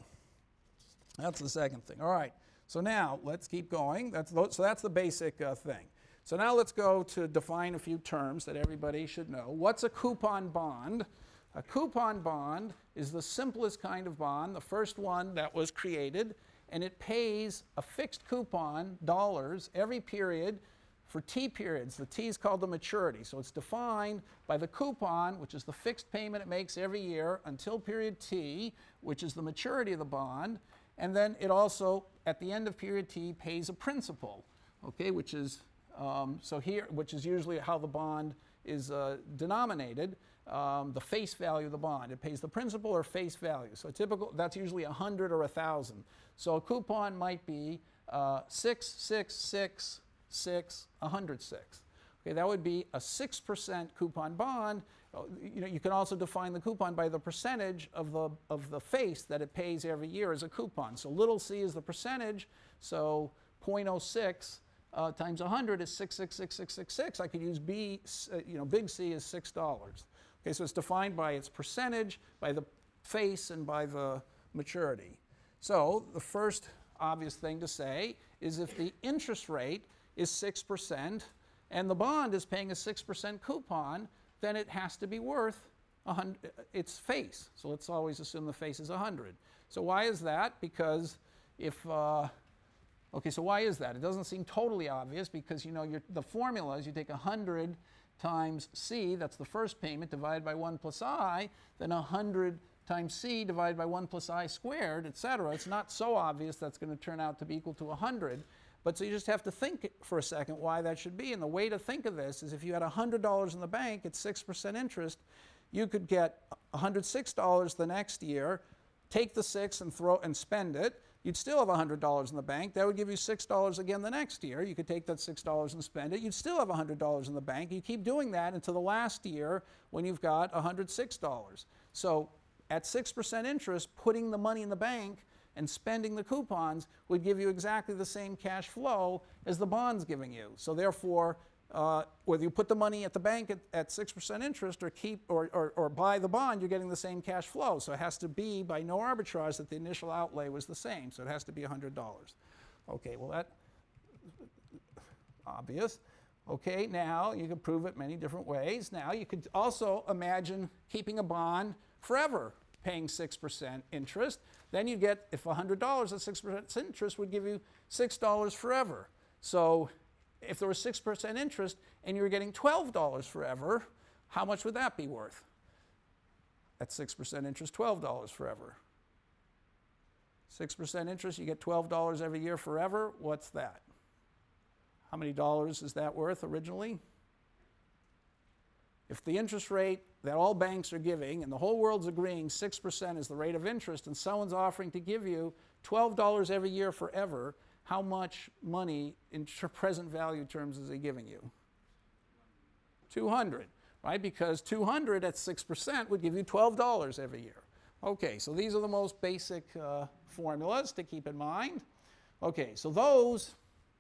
A: that's the second thing. All right. So now, let's keep going. That's, so that's the basic uh, thing. So now let's go to define a few terms that everybody should know. What's a coupon bond? A coupon bond is the simplest kind of bond, the first one that was created, and it pays a fixed coupon, dollars, every period for T periods. The T is called the maturity. So it's defined by the coupon, which is the fixed payment it makes every year until period T, which is the maturity of the bond. And then it also, at the end of period T, pays a principal, okay, which is Um, so here, which is usually how the bond is uh, denominated, um, the face value of the bond. It pays the principal or face value. So typical, that's usually one hundred or one thousand. So a coupon might be uh, six, six, six, six, one hundred six. Okay, that would be a six percent coupon bond. You know, you can also define the coupon by the percentage of the, of the face that it pays every year as a coupon. So little c is the percentage, so zero point zero six Uh, times one hundred is six six six six six six. I could use B, uh, you know, big C is six dollars. Okay, so it's defined by its percentage, by the face, and by the maturity. So the first obvious thing to say is if the interest rate is six percent and the bond is paying a six percent coupon, then it has to be worth one hundred, its face. So let's always assume the face is one hundred. So why is that? Because if uh, Okay, so why is that? It doesn't seem totally obvious because, you know, you're, the formula is you take one hundred times C, that's the first payment, divided by one plus I, then one hundred times C divided by one plus I squared, et cetera. It's not so obvious that's going to turn out to be equal to one hundred. But so you just have to think for a second why that should be. And the way to think of this is if you had one hundred dollars in the bank at six percent interest, you could get one hundred six dollars the next year, take the six and throw and spend it. You'd still have one hundred dollars in the bank. That would give you six dollars again the next year. You could take that six dollars and spend it. You'd still have one hundred dollars in the bank. You keep doing that until the last year when you've got one hundred six dollars. So at six percent interest, putting the money in the bank and spending the coupons would give you exactly the same cash flow as the bond's giving you. So therefore, uh, whether you put the money at the bank at, at six percent interest or keep or, or, or buy the bond, you're getting the same cash flow. So it has to be by no arbitrage that the initial outlay was the same. So it has to be one hundred dollars. Okay, well that's obvious. Okay, now you can prove it many different ways. Now you could also imagine keeping a bond forever, paying six percent interest. Then you get, if one hundred dollars at six percent interest would give you six dollars forever. So if there was six percent interest and you were getting twelve dollars forever, how much would that be worth? At six percent interest, twelve dollars forever. six percent interest, you get twelve dollars every year forever. What's that? How many dollars is that worth originally? If the interest rate that all banks are giving, and the whole world's agreeing six percent is the rate of interest, and someone's offering to give you twelve dollars every year forever, how much money in present value terms is he giving you? two hundred. right? Because two hundred at six percent would give you twelve dollars every year. Okay, so these are the most basic uh, formulas to keep in mind. Okay, so those,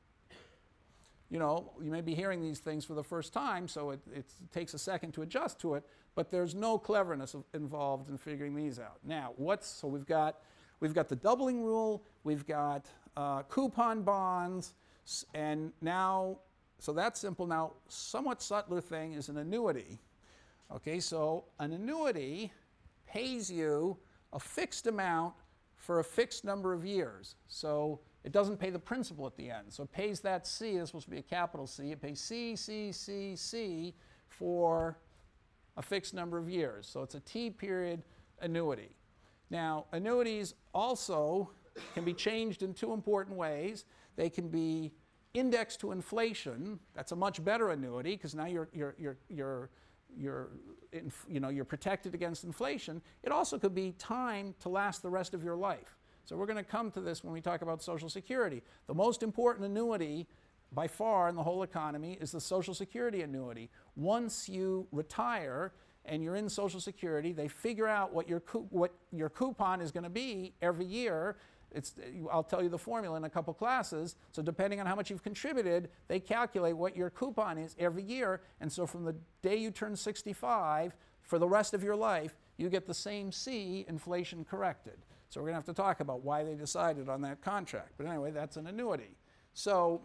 A: you know, you may be hearing these things for the first time, so it, it takes a second to adjust to it, but there's no cleverness of, involved in figuring these out. Now, what's, so we've got, we've got the doubling rule, we've got uh, coupon bonds, and now, so that's simple. Now, somewhat subtler thing is an annuity. Okay, so an annuity pays you a fixed amount for a fixed number of years. So it doesn't pay the principal at the end. So it pays that C, that's supposed to be a capital C, it pays C, C, C, C for a fixed number of years. So it's a T period annuity. Now, annuities also can be changed in two important ways. They can be indexed to inflation. That's a much better annuity because now you're, you're, you're, you're You're, you know, you're protected against inflation. It also could be timed to last the rest of your life. So we're going to come to this when we talk about Social Security. The most important annuity by far in the whole economy is the Social Security annuity. Once you retire and you're in Social Security, they figure out what your, what your coupon is going to be every year. It's, I'll tell you the formula in a couple classes. So depending on how much you've contributed, they calculate what your coupon is every year. And so from the day you turn sixty-five, for the rest of your life, you get the same C, inflation corrected. So we're going to have to talk about why they decided on that contract. But anyway, that's an annuity. So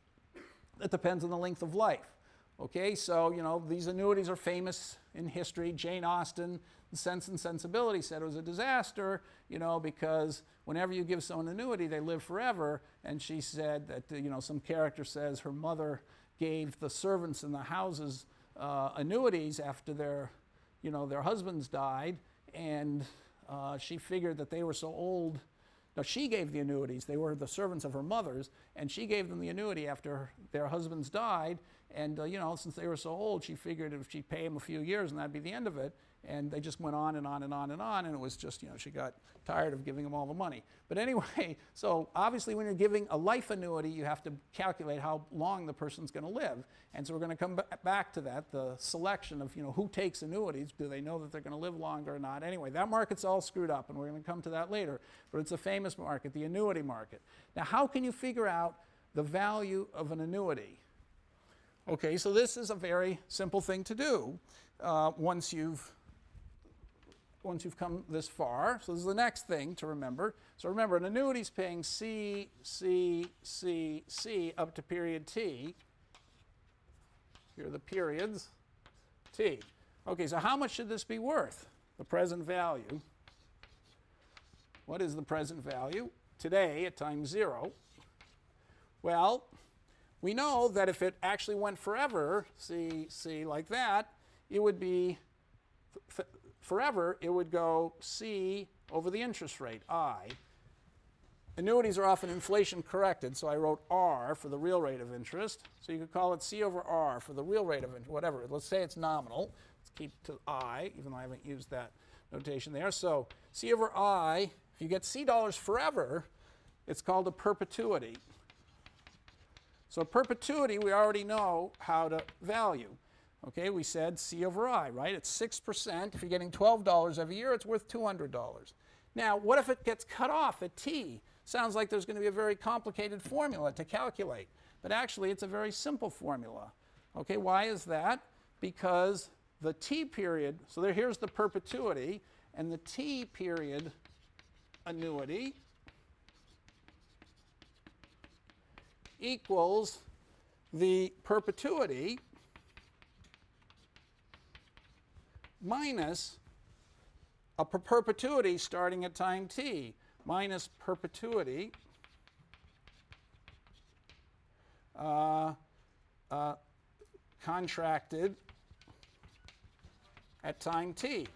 A: it depends on the length of life. Okay, so, you know, these annuities are famous in history. Jane Austen, Sense and Sensibility, said it was a disaster, you know, because whenever you give someone an annuity, they live forever. And she said that, you know, some character says her mother gave the servants in the houses uh, annuities after their, you know, their husbands died. And uh, she figured that they were so old. Now, she gave the annuities. They were the servants of her mothers, and she gave them the annuity after their husbands died. And, uh, you know, since they were so old, she figured if she'd pay them a few years and that'd be the end of it. And they just went on and on and on and on, and it was just, you know, she got tired of giving them all the money. But anyway, so obviously when you're giving a life annuity, you have to calculate how long the person's going to live. And so we're going to come b- back to that, the selection of, you know, who takes annuities. Do they know that they're going to live longer or not? Anyway, that market's all screwed up, and we're going to come to that later. But it's a famous market, the annuity market. Now, how can you figure out the value of an annuity? Okay, so this is a very simple thing to do uh, once you've once you've come this far. So this is the next thing to remember. So remember, an annuity is paying C, C, C, C up to period T. Here are the periods, T. Okay, so how much should this be worth? The present value. What is the present value? Today at time zero. Well, we know that if it actually went forever, C, C like that, it would be f- forever, it would go C over the interest rate, I. Annuities are often inflation corrected, so I wrote R for the real rate of interest. So you could call it C over R for the real rate of interest, whatever. Let's say it's nominal. Let's keep to I, even though I haven't used that notation there. So C over I, if you get C dollars forever, it's called a perpetuity. So perpetuity, we already know how to value. Okay, we said C over I, right? It's six percent. If you're getting twelve dollars every year, it's worth two hundred dollars. Now, what if it gets cut off at T? Sounds like there's going to be a very complicated formula to calculate. But actually, it's a very simple formula. Okay, why is that? Because the T period, so there, here's the perpetuity, and the T period annuity equals the perpetuity minus a per perpetuity starting at time T, minus perpetuity uh, uh, contracted at time T.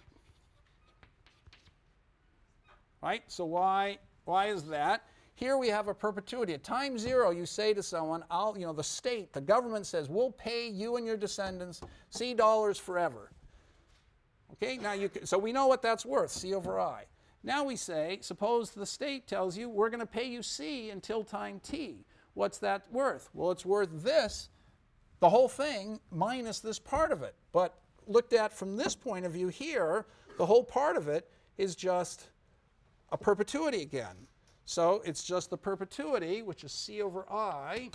A: Right? So why, why is that? Here we have a perpetuity. At time zero, you say to someone, I'll, you know, the state, the government says, we'll pay you and your descendants C dollars forever. Okay, now you can, so we know what that's worth, C over I. Now we say, suppose the state tells you, we're going to pay you C until time T. What's that worth? Well, it's worth this, the whole thing, minus this part of it. But looked at from this point of view here, the whole part of it is just a perpetuity again. So it's just the perpetuity, which is c over I,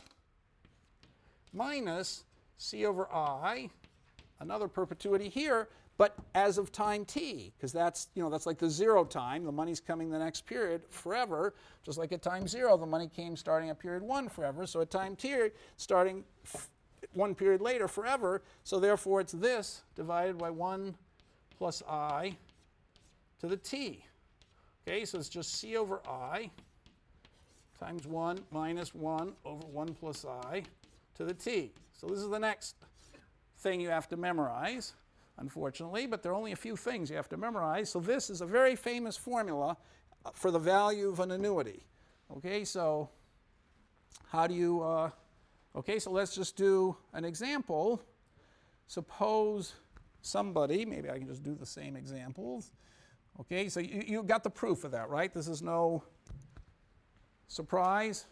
A: minus c over I, another perpetuity here, but as of time t, because that's, you know, that's like the zero time. The money's coming the next period forever, just like at time zero, the money came starting at period one forever. So at time t, starting one period later forever. So therefore, it's this divided by one plus I to the t. Okay, so it's just c over I times one minus one over one plus I to the t. So this is the next thing you have to memorize, unfortunately, but there are only a few things you have to memorize. So this is a very famous formula for the value of an annuity. Okay, so how do you, uh, okay, so let's just do an example. Suppose somebody, maybe I can just do the same examples. Okay, so you, you got the proof of that, right? This is no surprise.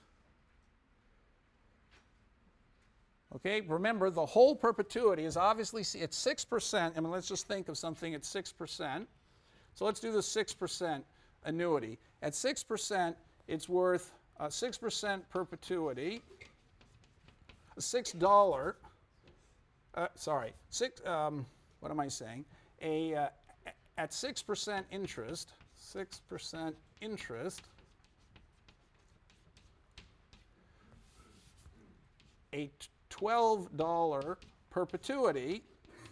A: Okay, remember the whole perpetuity is obviously, it's six percent. I mean, let's just think of something at six percent. So let's do the six percent annuity. At six percent, it's worth uh, six percent perpetuity, six dollars, uh, sorry, six, um, what am I saying? A, uh, at six percent interest, six percent interest, a twelve dollar perpetuity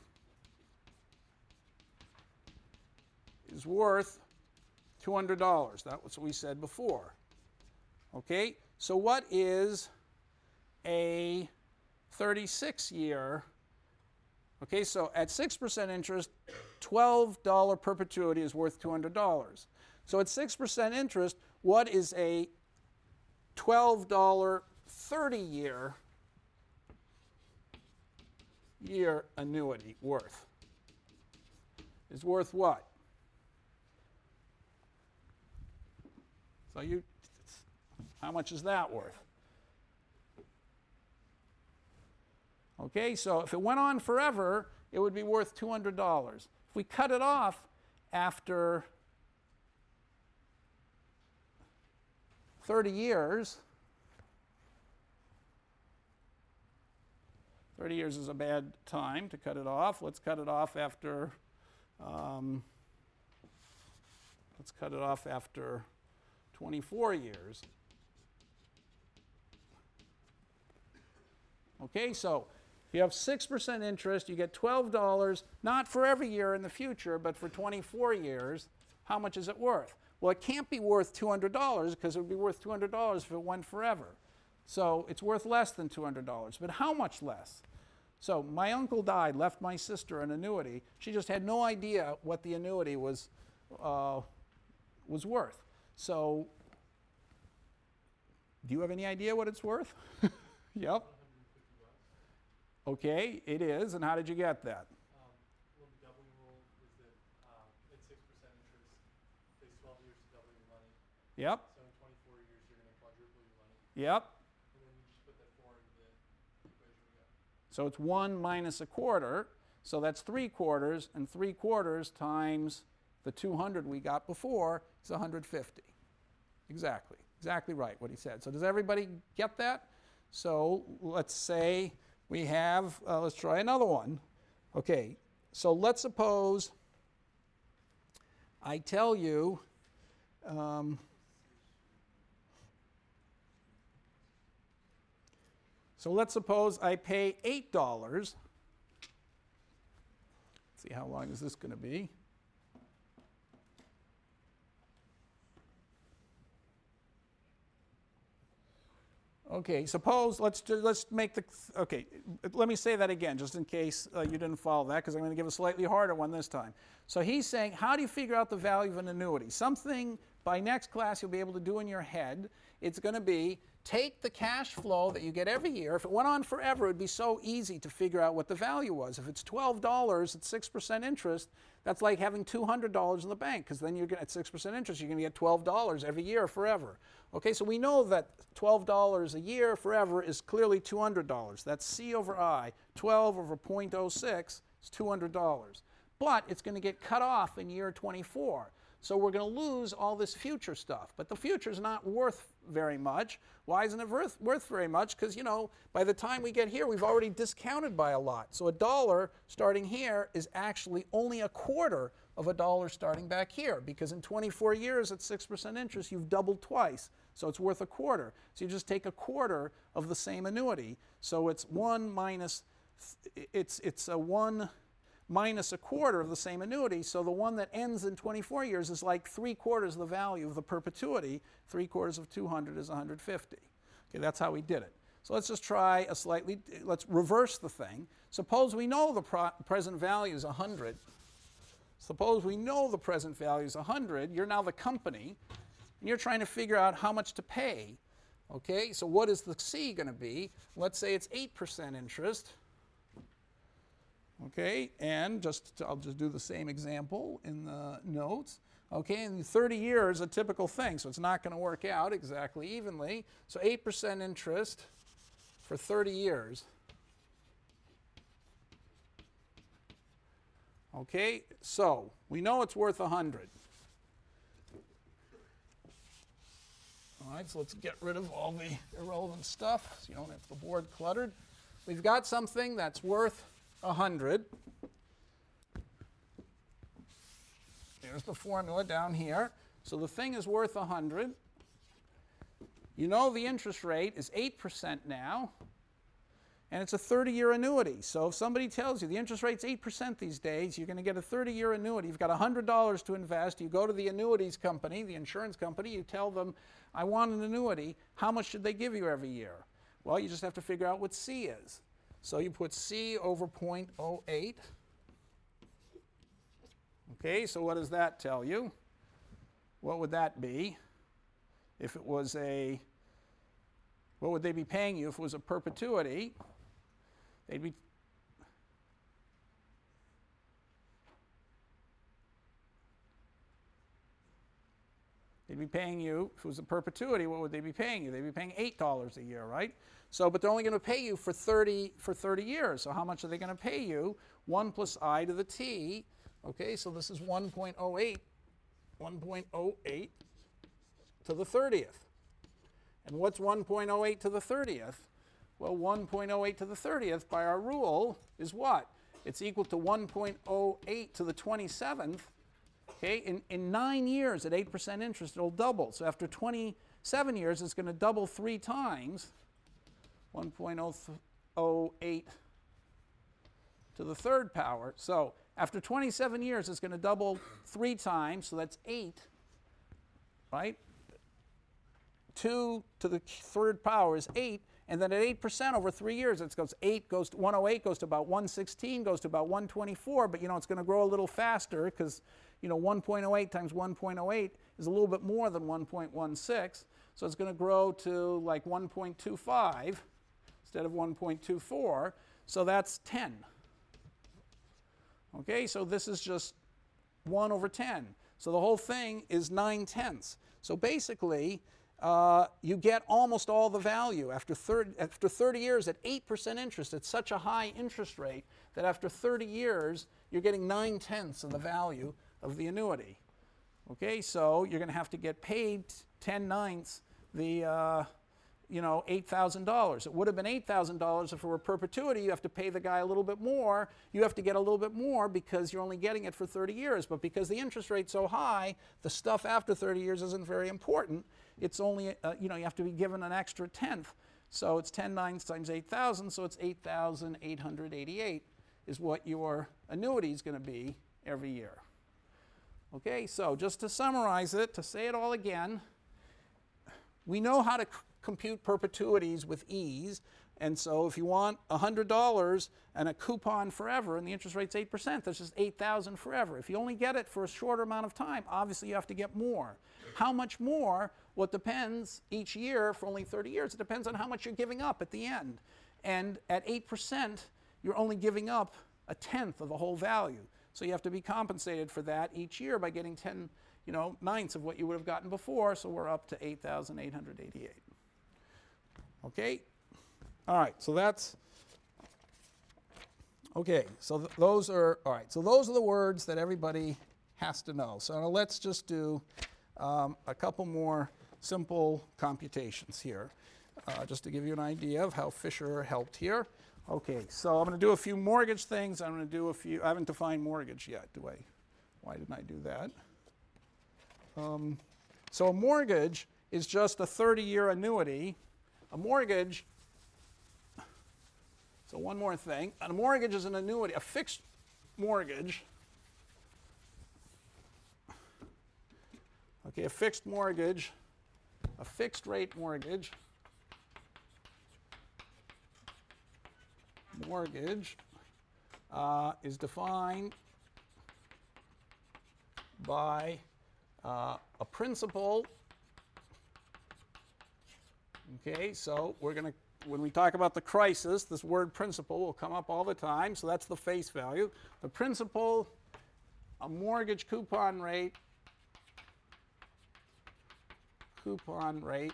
A: is worth two hundred dollars. That was what we said before. Okay, so what is a thirty-six year? Okay, so at six percent interest, twelve dollar perpetuity is worth two hundred dollars. So at six percent interest, what is a twelve dollar thirty year year annuity worth? Is worth what? So you, how much is that worth? Okay, so if it went on forever, it would be worth two hundred dollars. If we cut it off after thirty years, thirty years is a bad time to cut it off. Let's cut it off after, um, let's cut it off after twenty-four years. Okay, so if you have six percent interest, you get twelve dollars, not for every year in the future, but for twenty-four years. How much is it worth? Well, it can't be worth two hundred dollars because it would be worth two hundred dollars if it went forever. So it's worth less than two hundred dollars. But how much less? So my uncle died, left my sister an annuity. She just had no idea what the annuity was, uh, was worth. So do you have any idea what it's worth? Yep. Okay, it is. And how did you get that?
B: Um, well, the doubling rule is that um, at six percent interest, it takes twelve years to double your money.
A: Yep.
B: So in twenty-four years, you're going to quadruple your money.
A: Yep.
B: And then you just put that four into the equation again.
A: So it's one minus a quarter. So that's three quarters. And three quarters times the two hundred we got before is one hundred fifty. Exactly. Exactly right what he said. So does everybody get that? So let's say we have, uh, let's try another one. Okay, so let's suppose I tell you, um, so let's suppose I pay eight dollars. Let's see, how long is this going to be? Okay, suppose, let's, do, let's make the, okay, let me say that again, just in case uh, you didn't follow that, because I'm going to give a slightly harder one this time. So he's saying, how do you figure out the value of an annuity? Something by next class you'll be able to do in your head. It's going to be, take the cash flow that you get every year. If it went on forever, it would be so easy to figure out what the value was. If it's twelve dollars at six percent interest, that's like having two hundred dollars in the bank, because then you're gonna, at six percent interest, you're going to get twelve dollars every year forever. Okay, so we know that twelve dollars a year forever is clearly two hundred dollars. That's C over I. twelve over zero point zero six It's two hundred dollars. But it's going to get cut off in year twenty-four. So we're going to lose all this future stuff. But the future is not worth very much. Why isn't it worth, worth very much? Because, you know, by the time we get here, we've already discounted by a lot. So a dollar starting here is actually only a quarter of a dollar starting back here. Because in twenty-four years at six percent interest, you've doubled twice. So it's worth a quarter. So you just take a quarter of the same annuity. So it's one minus, it's, it's a one minus a quarter of the same annuity, so the one that ends in twenty-four years is like three quarters of the value of the perpetuity. Three quarters of two hundred is one hundred fifty. Okay, that's how we did it. So let's just try a slightly, let's reverse the thing. Suppose we know the pro present value is one hundred. Suppose we know the present value is one hundred. You're now the company, and you're trying to figure out how much to pay. Okay, so what is the C going to be? Let's say it's eight percent interest. Okay, and just I'll just do the same example in the notes. Okay, in thirty years, a typical thing, so it's not going to work out exactly evenly. So eight percent interest for thirty years. Okay, so we know it's worth one hundred. All right, so let's get rid of all the irrelevant stuff so you don't have the board cluttered. We've got something that's worth one hundred. Here's the formula down here. So the thing is worth one hundred. You know the interest rate is eight percent now, and it's a thirty-year annuity. So if somebody tells you the interest rate's eight percent these days, you're going to get a thirty-year annuity. You've got one hundred dollars to invest. You go to the annuities company, the insurance company, you tell them, I want an annuity. How much should they give you every year? Well, you just have to figure out what C is. So you put C over zero point zero eight. Okay, so what does that tell you? What would that be if it was a, what would they be paying you if it was a perpetuity? They'd be, they'd be paying you, if it was a perpetuity, what would they be paying you? They'd be paying eight dollars a year, right? So, but they're only going to pay you for thirty, for thirty years. So how much are they going to pay you? one plus I to the t. Okay, so this is one point zero eight, one point zero eight to the thirtieth. And what's one point zero eight to the thirtieth? Well, one point zero eight to the thirtieth by our rule is what? It's equal to one point zero eight to the twenty-seventh. Okay, in, in nine years at eight percent interest, it'll double. So after twenty-seven years, it's going to double three times. one point zero eight to the third power. So after twenty-seven years, it's going to double three times, so that's eight, right? two to the third power is eight, and then at eight percent over three years, it goes eight goes to one hundred eight goes to about one sixteen, goes to about one twenty-four, but you know it's going to grow a little faster because you know one point zero eight times one point zero eight is a little bit more than one point one six, so it's going to grow to like one point two five instead of one point two four, so that's ten. Okay, so this is just one over ten. So the whole thing is nine tenths. So basically, uh, you get almost all the value after thirty, after thirty years at eight percent interest. It's such a high interest rate that after thirty years, you're getting nine tenths of the value of the annuity. Okay, so you're going to have to get paid ten ninths the uh, you know, eight thousand dollars. It would have been eight thousand dollars if it were perpetuity. You have to pay the guy a little bit more. You have to get a little bit more because you're only getting it for thirty years. But because the interest rate's so high, the stuff after thirty years isn't very important. It's only, uh, you know, you have to be given an extra tenth. So it's ten ninths times eight thousand, so it's eight thousand eight hundred eighty-eight is what your annuity is going to be every year. Okay, so just to summarize it, to say it all again, we know how to compute perpetuities with ease, and so if you want one hundred dollars and a coupon forever and the interest rate's eight percent, that's just eight thousand dollars forever. If you only get it for a shorter amount of time, obviously you have to get more. How much more? Well, it depends each year for only thirty years. It depends on how much you're giving up at the end. And at eight percent, you're only giving up a tenth of the whole value. So you have to be compensated for that each year by getting ten, you know, ninths of what you would have gotten before, so we're up to eight thousand eight hundred eighty-eight. Okay? All right, so that's Okay, so th- those are, all right, so those are the words that everybody has to know. So now let's just do um, a couple more simple computations here, uh, just to give you an idea of how Fisher helped here. Okay, so I'm going to do a few mortgage things. I'm going to do a few, I haven't defined mortgage yet, do I? Why didn't I do that? Um, so a mortgage is just a thirty-year annuity. A mortgage, so one more thing, a mortgage is an annuity, a fixed mortgage. Okay, a fixed mortgage, a fixed rate mortgage, mortgage uh, is defined by uh, a principal. Okay, so we're going to, when we talk about the crisis, this word principal will come up all the time, so that's the face value. The principal, a mortgage coupon rate, coupon rate,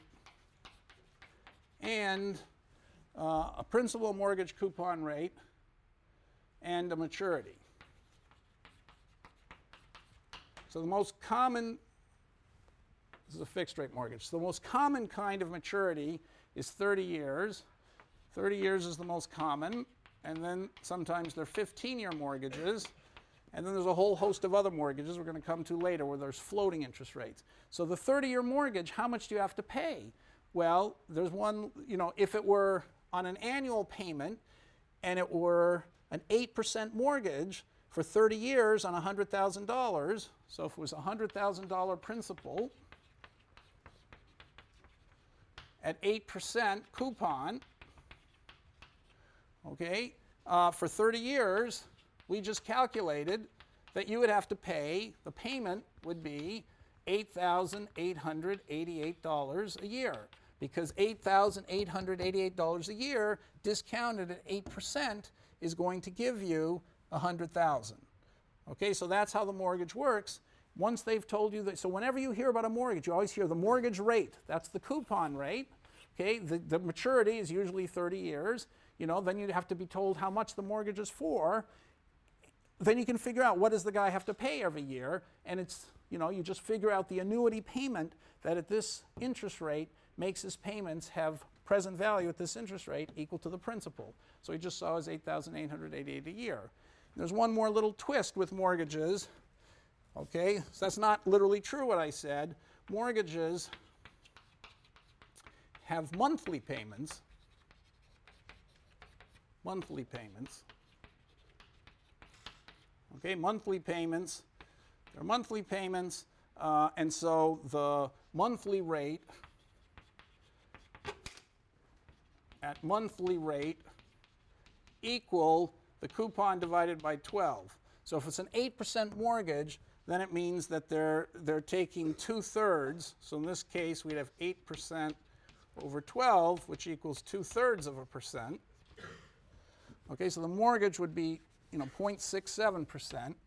A: and uh, a principal mortgage coupon rate, and a maturity. So the most common, this is a fixed rate mortgage. So the most common kind of maturity is thirty years. thirty years is the most common, and then sometimes they're fifteen-year mortgages, and then there's a whole host of other mortgages we're going to come to later where there's floating interest rates. So the thirty-year mortgage, how much do you have to pay? Well, there's one, you know, if it were on an annual payment and it were an eight percent mortgage for thirty years on one hundred thousand dollars, so if it was a one hundred thousand dollars principal at eight percent coupon, okay, uh, for thirty years, we just calculated that you would have to pay, the payment would be eight thousand eight hundred eighty-eight dollars a year, because eight thousand eight hundred eighty-eight dollars a year discounted at eight percent is going to give you one hundred thousand dollars. Okay, so that's how the mortgage works. Once they've told you that, so whenever you hear about a mortgage, you always hear the mortgage rate. That's the coupon rate. Okay, the, the maturity is usually thirty years. You know, then you have to be told how much the mortgage is for. Then you can figure out what does the guy have to pay every year, and it's, you know, you just figure out the annuity payment that at this interest rate makes his payments have present value at this interest rate equal to the principal. So he just saw his eight thousand eight hundred eighty-eight a year. There's one more little twist with mortgages. Okay, so that's not literally true what I said. Mortgages have monthly payments, monthly payments. Okay, monthly payments, they're monthly payments, uh, and so the monthly rate, at monthly rate equal the coupon divided by twelve. So if it's an eight percent mortgage, then it means that they're, they're taking two-thirds. So in this case, we'd have eight percent over twelve, which equals two-thirds of a percent. Okay, so the mortgage would be, you know, zero point six seven percent.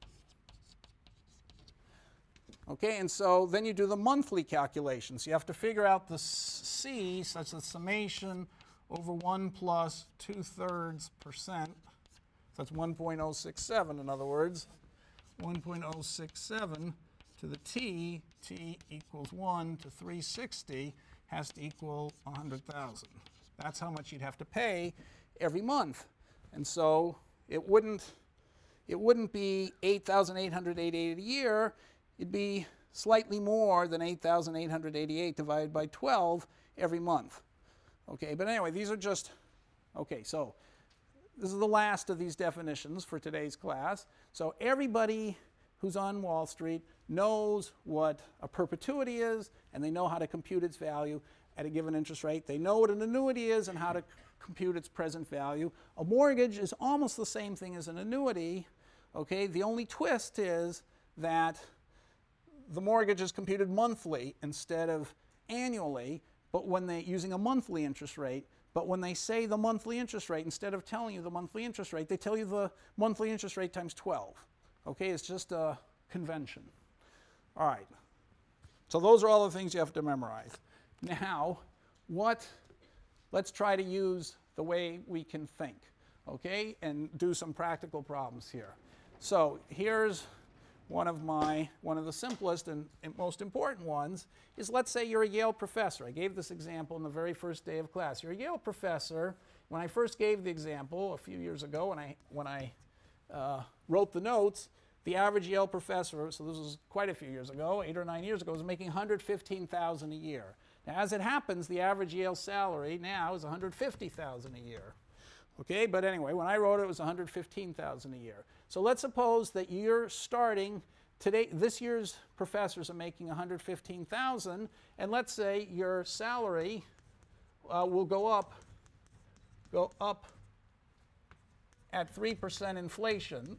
A: Okay, and so then you do the monthly calculations. You have to figure out the C, such as summation over one plus two-thirds percent. So that's one point zero six seven, in other words. one point zero six seven to the t, t equals one to three hundred sixty, has to equal one hundred thousand. That's how much you'd have to pay every month. And so it wouldn't, it wouldn't be eight thousand eight hundred eighty-eight a year. It'd be slightly more than eight thousand eight hundred eighty-eight divided by twelve every month. Okay, but anyway, these are just, okay, so this is the last of these definitions for today's class. So everybody who's on Wall Street knows what a perpetuity is, and they know how to compute its value at a given interest rate. They know what an annuity is and how to c- compute its present value. A mortgage is almost the same thing as an annuity. Okay, the only twist is that the mortgage is computed monthly instead of annually, but when they using a monthly interest rate. But when they say the monthly interest rate, instead of telling you the monthly interest rate, they tell you the monthly interest rate times twelve. Okay, it's just a convention. All right. So those are all the things you have to memorize. Now, what? Let's try to use the way we can think. okay, and do some practical problems here. So here's one of my, one of the simplest and, and most important ones is, let's say you're a Yale professor. I gave this example in the very first day of class. You're a Yale professor. When I first gave the example a few years ago, when I, when I uh, wrote the notes, the average Yale professor, so this was quite a few years ago, eight or nine years ago, was making one hundred fifteen thousand dollars a year. Now, as it happens, the average Yale salary now is one hundred fifty thousand dollars a year. Okay, but anyway, when I wrote it, it was one hundred fifteen thousand dollars a year. So let's suppose that you're starting today, this year's professors are making one hundred fifteen thousand dollars, and let's say your salary uh, will go up, go up at three percent inflation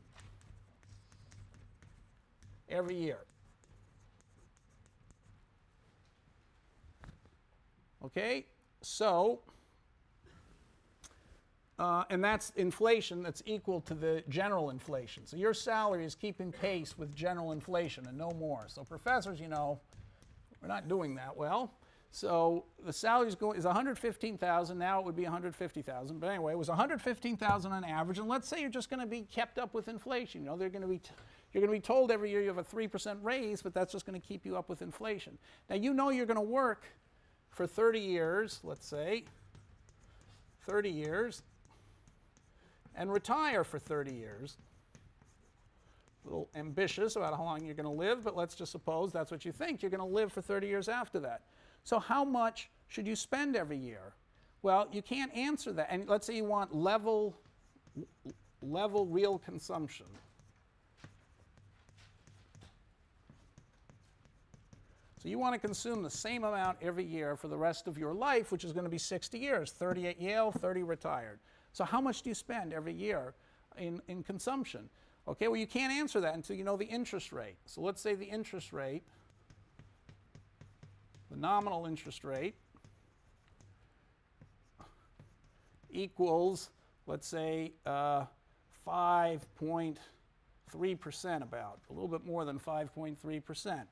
A: every year. Okay, so, uh, and that's inflation that's equal to the general inflation. So your salary is keeping pace with general inflation and no more. So professors, you know, we're not doing that well. So the salary is going is one hundred fifteen thousand. Now it would be one hundred fifty thousand. But anyway, it was one hundred fifteen thousand on average. And let's say you're just going to be kept up with inflation. You know, they're going to be t you're going to be told every year you have a three percent raise, but that's just going to keep you up with inflation. Now you know you're going to work for thirty years, let's say, thirty years, and retire for thirty years. A little ambitious about how long you're going to live, but let's just suppose that's what you think. You're going to live for thirty years after that. So how much should you spend every year? Well, you can't answer that. And let's say you want level, level real consumption. So you want to consume the same amount every year for the rest of your life, which is going to be sixty years, thirty at Yale, thirty retired. So how much do you spend every year in, in consumption? Okay, well, you can't answer that until you know the interest rate. So let's say the interest rate, the nominal interest rate, equals, let's say, uh, five point three percent about, a little bit more than five point three percent.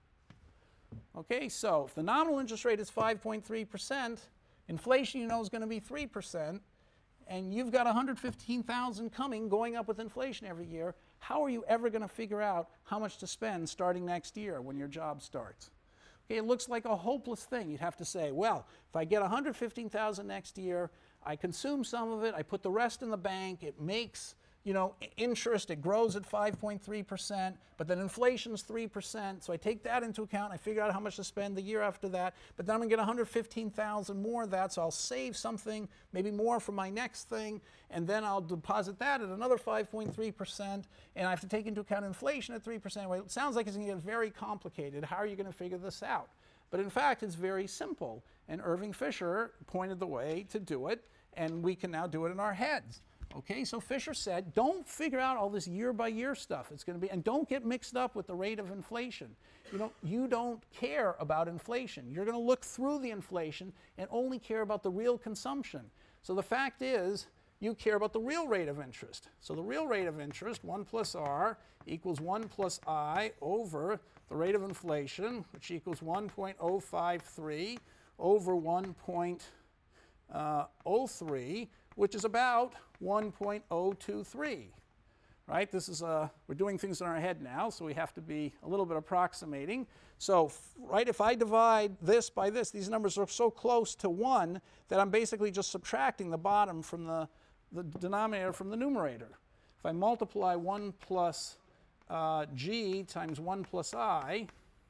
A: Okay, so if the nominal interest rate is five point three percent, inflation, you know, is going to be three percent, and you've got one hundred fifteen thousand coming, going up with inflation every year. How are you ever going to figure out how much to spend starting next year when your job starts? Okay, it looks like a hopeless thing. You'd have to say, well, if I get one hundred fifteen thousand next year, I consume some of it, I put the rest in the bank, it makes, you know, interest, it grows at five point three percent, but then inflation is three percent, so I take that into account, I figure out how much to spend the year after that, but then I'm going to get one hundred fifteen thousand more of that, so I'll save something, maybe more for my next thing, and then I'll deposit that at another five point three percent, and I have to take into account inflation at three percent. Well, it sounds like it's going to get very complicated. How are you going to figure this out? But in fact, it's very simple, and Irving Fisher pointed the way to do it, and we can now do it in our heads. Okay, so Fisher said, don't figure out all this year-by-year stuff. It's going to be, and don't get mixed up with the rate of inflation. You know, you don't care about inflation. You're going to look through the inflation and only care about the real consumption. So the fact is, you care about the real rate of interest. So the real rate of interest, one plus r, equals one plus I over the rate of inflation, which equals one point zero five three over one point zero three, which is about one point zero two three, right? This is a, we're doing things in our head now, so we have to be a little bit approximating. So, right, if I divide this by this, these numbers are so close to one that I'm basically just subtracting the bottom from the, the denominator from the numerator. If I multiply one plus uh, g times one plus I,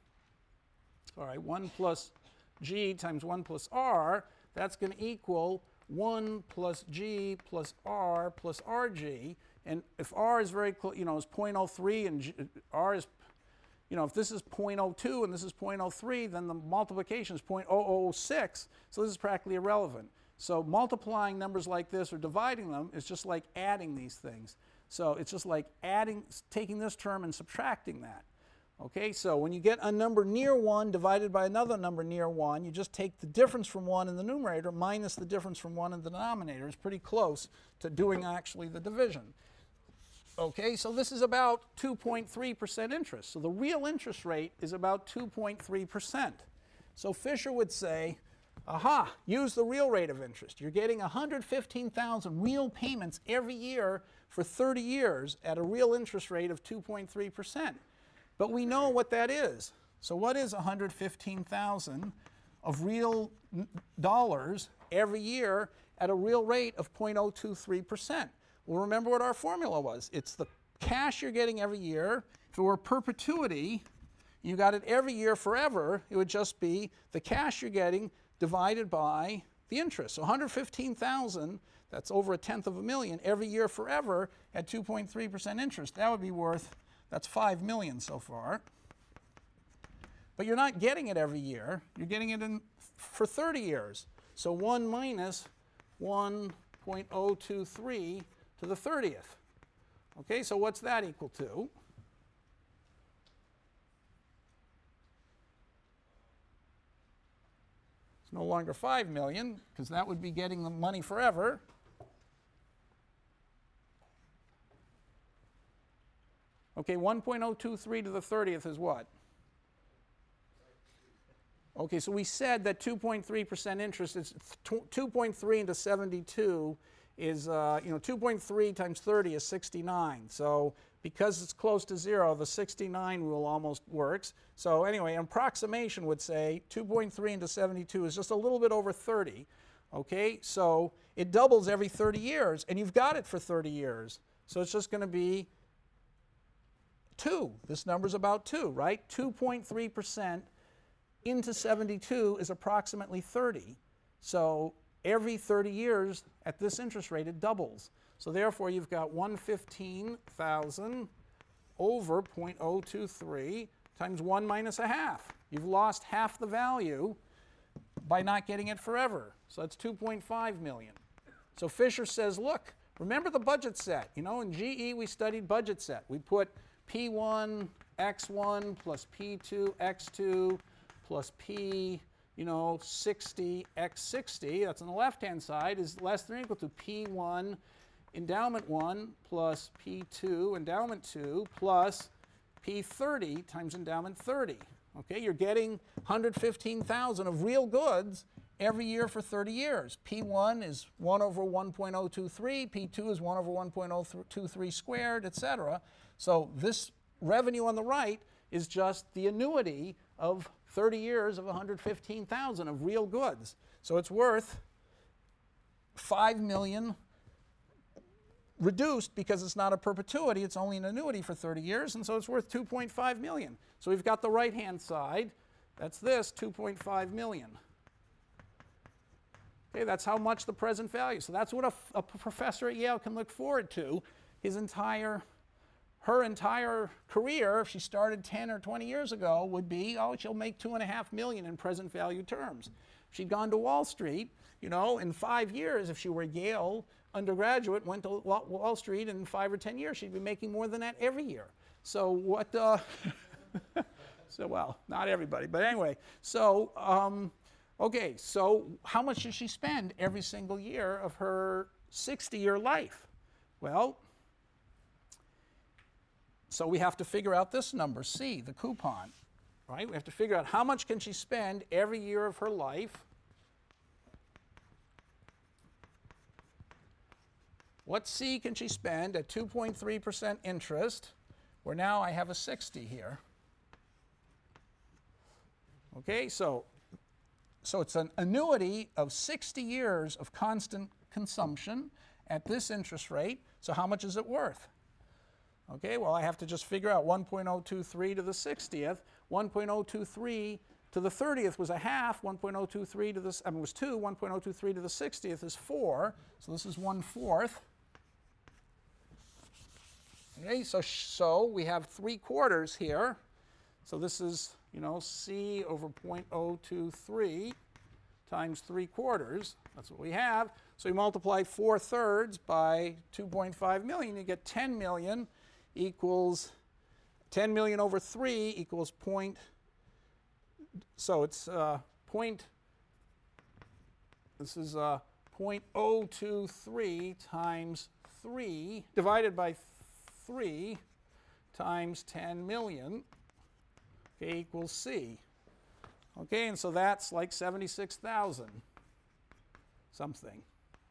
A: all right, one plus g times one plus r, that's going to equal one plus g plus r plus rg, and if r is very close, you know, is zero point zero three and g, r is, you know, if this is zero point zero two and this is zero point zero three, then the multiplication is zero point zero zero six, so this is practically irrelevant. So multiplying numbers like this or dividing them is just like adding these things. So it's just like adding, taking this term and subtracting that. Okay, so when you get a number near one divided by another number near one, you just take the difference from one in the numerator minus the difference from one in the denominator. It's pretty close to doing actually the division. Okay, so this is about two point three percent interest. So the real interest rate is about two point three percent. So Fisher would say, Aha, use the real rate of interest. You're getting one hundred fifteen thousand real payments every year for thirty years at a real interest rate of two point three percent. But we know what that is. So what is one hundred fifteen thousand of real dollars every year at a real rate of zero point zero two three percent? Well, remember what our formula was. It's the cash you're getting every year. If it were perpetuity, you got it every year forever, it would just be the cash you're getting divided by the interest. So one hundred fifteen thousand, that's over a tenth of a million, every year forever at two point three percent interest. That would be worth, that's five million so far. But you're not getting it every year. You're getting it in for thirty years. So one minus one point zero two three to the thirtieth. Okay, so what's that equal to? It's no longer five million, because that would be getting the money forever. Okay, one point zero two three to the thirtieth is what? Okay, so we said that two point three percent interest is two point three into seventy-two is, uh, you know, two point three times thirty is sixty-nine. So because it's close to zero, the sixty-nine rule almost works. So anyway, an approximation would say two point three into seventy-two is just a little bit over thirty. Okay, so it doubles every thirty years, and you've got it for thirty years. So it's just going to be two. This number's about two, right? two point three percent into seventy-two is approximately thirty. So every thirty years at this interest rate, it doubles. So therefore, you've got one hundred fifteen thousand over zero point zero two three times one minus a half. You've lost half the value by not getting it forever. So that's two point five million. So Fisher says, look, remember the budget set. You know, in G E, we studied budget set. We put P one x one plus P two x two plus P, you know, sixty x sixty, that's on the left-hand side, is less than or equal to P one endowment one plus P two endowment two plus P thirty times endowment thirty. Okay, you're getting one hundred fifteen thousand of real goods every year for thirty years. P one is one over one point zero two three, P two is one over one point zero two three squared, et cetera. So this revenue on the right is just the annuity of thirty years of one hundred fifteen thousand of real goods. So it's worth five million reduced because it's not a perpetuity, it's only an annuity for thirty years, and so it's worth two point five million. So we've got the right-hand side, that's this, two point five million. Okay, that's how much the present value. So that's what a, a professor at Yale can look forward to his entire her entire career, if she started ten or twenty years ago, would be, oh, she'll make two and a half million in present value terms. If she'd gone to Wall Street, you know, in five years, if she were a Yale undergraduate, went to Wall Street, in five or ten years, she'd be making more than that every year. So what, uh, so well, not everybody, but anyway, so, um, okay, so how much does she spend every single year of her sixty-year life? Well, so we have to figure out this number, C, the coupon, right? We have to figure out how much can she spend every year of her life. What C can she spend at two point three percent interest, where now I have a sixty here? Okay, so, so it's an annuity of sixty years of constant consumption at this interest rate. So how much is it worth? Okay, well, I have to just figure out one point zero two three to the sixtieth. one point zero two three to the thirtieth was a half. one point zero two three to this, I mean, was two. one point zero two three to the sixtieth is four. So this is one fourth. Okay, so, so we have three quarters here. So this is, you know, C over zero point zero two three times three quarters. That's what we have. So you multiply four thirds by two point five million, you get ten million. Equals ten million over three equals point, so it's uh, point, this is uh, zero point zero two three times three divided by three times ten million, okay, equals C. Okay, and so that's like seventy-six thousand something.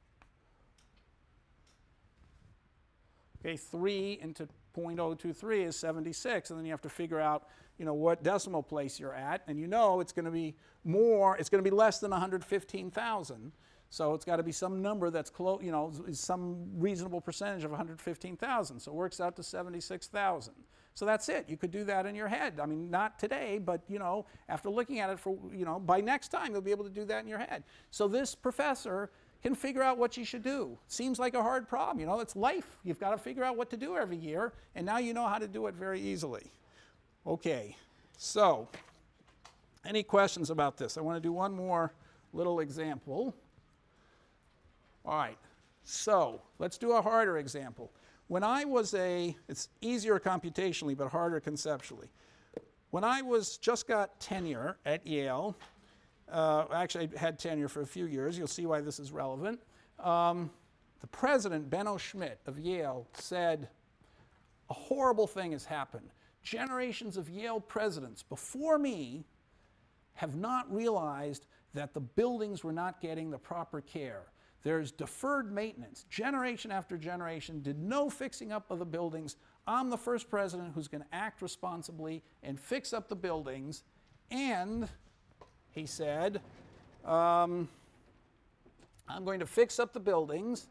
A: Okay, three into zero point zero two three is seventy-six, and then you have to figure out, you know, what decimal place you're at, and you know it's going to be more, it's going to be less than one hundred fifteen thousand. So it's got to be some number that's close, you know, is some reasonable percentage of one hundred fifteen thousand. So it works out to seventy-six thousand. So that's it. You could do that in your head. I mean, not today, but, you know, after looking at it for, you know, by next time you'll be able to do that in your head. So this professor can figure out what you should do. Seems like a hard problem, you know, it's life. You've got to figure out what to do every year, and now you know how to do it very easily. Okay, so any questions about this? I want to do one more little example. All right, so let's do a harder example. When I was a, it's easier computationally but harder conceptually. When I was just got tenure at Yale, uh, actually I had tenure for a few years, you'll see why this is relevant. Um, the president, Benno Schmidt of Yale, said a horrible thing has happened. Generations of Yale presidents before me have not realized that the buildings were not getting the proper care. There's deferred maintenance. Generation after generation did no fixing up of the buildings. I'm the first president who's going to act responsibly and fix up the buildings. And he said, um, I'm going to fix up the buildings.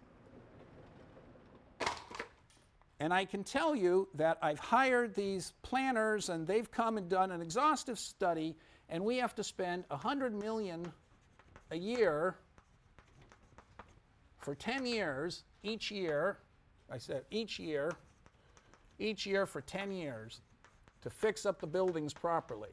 A: And I can tell you that I've hired these planners, and they've come and done an exhaustive study, and we have to spend one hundred million dollars a year for ten years, each year, I said each year, each year for ten years to fix up the buildings properly.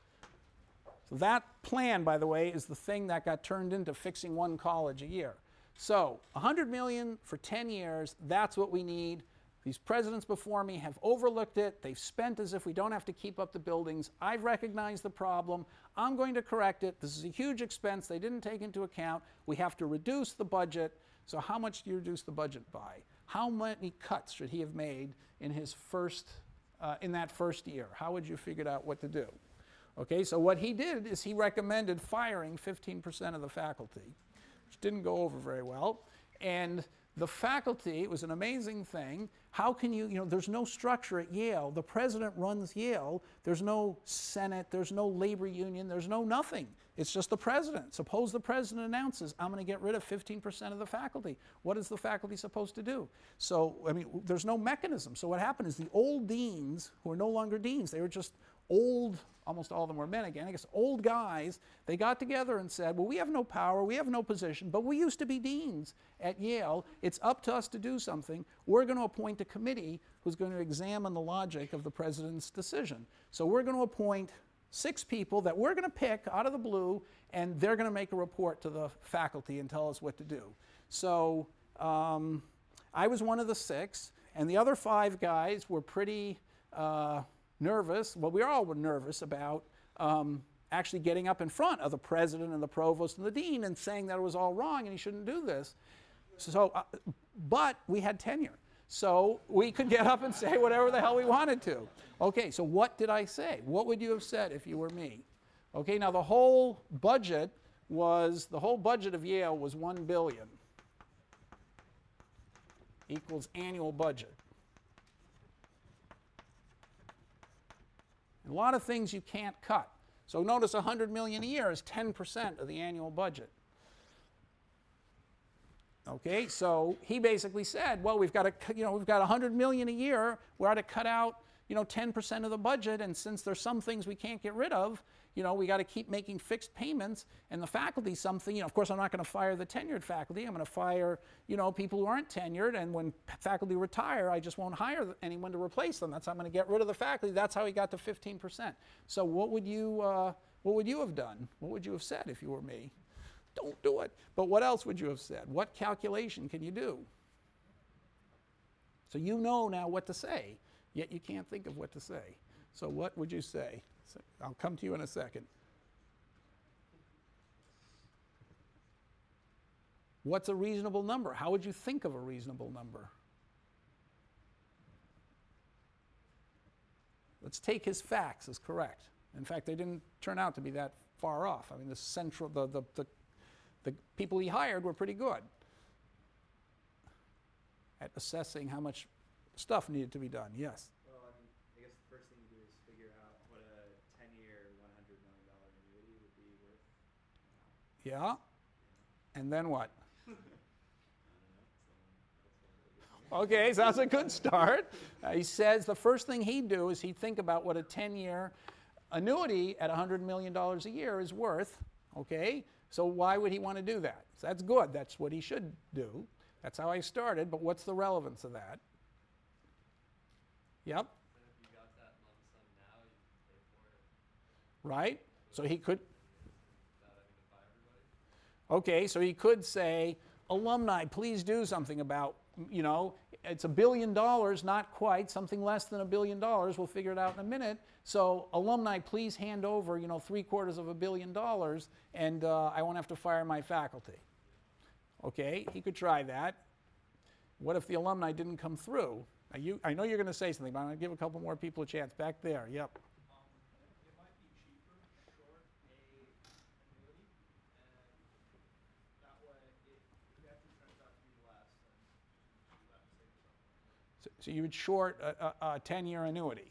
A: So that plan, by the way, is the thing that got turned into fixing one college a year. So one hundred million dollars for ten years, that's what we need. These presidents before me have overlooked it. They've spent as if we don't have to keep up the buildings. I've recognized the problem. I'm going to correct it. This is a huge expense they didn't take into account. We have to reduce the budget. So how much do you reduce the budget by? How many cuts should he have made in his first, uh, in that first year? How would you figure out what to do? Okay, so what he did is he recommended firing fifteen percent of the faculty, which didn't go over very well. And the faculty, it was an amazing thing. How can you, you know, there's no structure at Yale. The president runs Yale. There's no Senate. There's no labor union. There's no nothing. It's just the president. Suppose the president announces, I'm going to get rid of fifteen percent of the faculty. What is the faculty supposed to do? So, I mean, there's no mechanism. So what happened is the old deans, who are no longer deans, they were just old, almost all of them were men again, I guess old guys, they got together and said, well, we have no power, we have no position, but we used to be deans at Yale. It's up to us to do something. We're going to appoint a committee who's going to examine the logic of the president's decision. So we're going to appoint six people that we're going to pick out of the blue, and they're going to make a report to the faculty and tell us what to do. So um, I was one of the six, and the other five guys were pretty uh, nervous. Well, we all were nervous about um, actually getting up in front of the president and the provost and the dean and saying that it was all wrong and he shouldn't do this. So, uh, but we had tenure. So we could get up and say whatever the hell we wanted to. Okay, so what did I say? What would you have said if you were me? Okay, now the whole budget was, the whole budget of Yale was one billion dollars equals annual budget. A lot of things you can't cut. So notice one hundred million dollars a year is ten percent of the annual budget. Okay, so he basically said, well, we've got to, you know, we've got one hundred million dollars a year. We ought to cut out, you know, ten percent of the budget, and since there's some things we can't get rid of, you know, we got to keep making fixed payments, and the faculty something, you know, of course I'm not going to fire the tenured faculty. I'm going to fire, you know, people who aren't tenured, and when faculty retire, I just won't hire anyone to replace them. That's how I'm going to get rid of the faculty. That's how he got to fifteen percent. So what would you, uh, what would you have done? What would you have said if you were me? Don't do it. But what else would you have said? What calculation can you do? So you know now what to say, yet you can't think of what to say. So what would you say? So I'll come to you in a second. What's a reasonable number? How would you think of a reasonable number? Let's take his facts as correct. In fact, they didn't turn out to be that far off. I mean, the central, the, the, the, the people he hired were pretty good at assessing how much stuff needed to be done. Yes?
C: Well, I mean, I guess the first thing you do is figure out what a ten-year, one hundred million dollar annuity would be worth.
A: Yeah? And then what?
C: I don't know. Someone else
A: Okay, so that's a good start. Uh, he says the first thing he'd do is he'd think about what a ten-year annuity at one hundred million dollars a year is worth, okay? So why would he want to do that? So that's good. That's what he should do. That's how I started, but what's the relevance of that? Yep,
B: And if you got that lump sum now, you can pay for it
A: right? So he could,
B: without having to fire everybody.
A: okay, so he could say, alumni, please do something about, you know, it's a billion dollars, not quite, something less than a billion dollars. We'll figure it out in a minute. So alumni, please hand over, you know, three quarters of a billion dollars, and uh, I won't have to fire my faculty. Okay, he could try that. What if the alumni didn't come through? Now you, I know you're going to say something, but I'm going to give a couple more people a chance. Back there, yep.
B: Um, it might be cheaper to short a annuity, and that way, it, it actually turns out to be less, and you can do that and save something.
A: So, so you would short a, a, a ten-year annuity.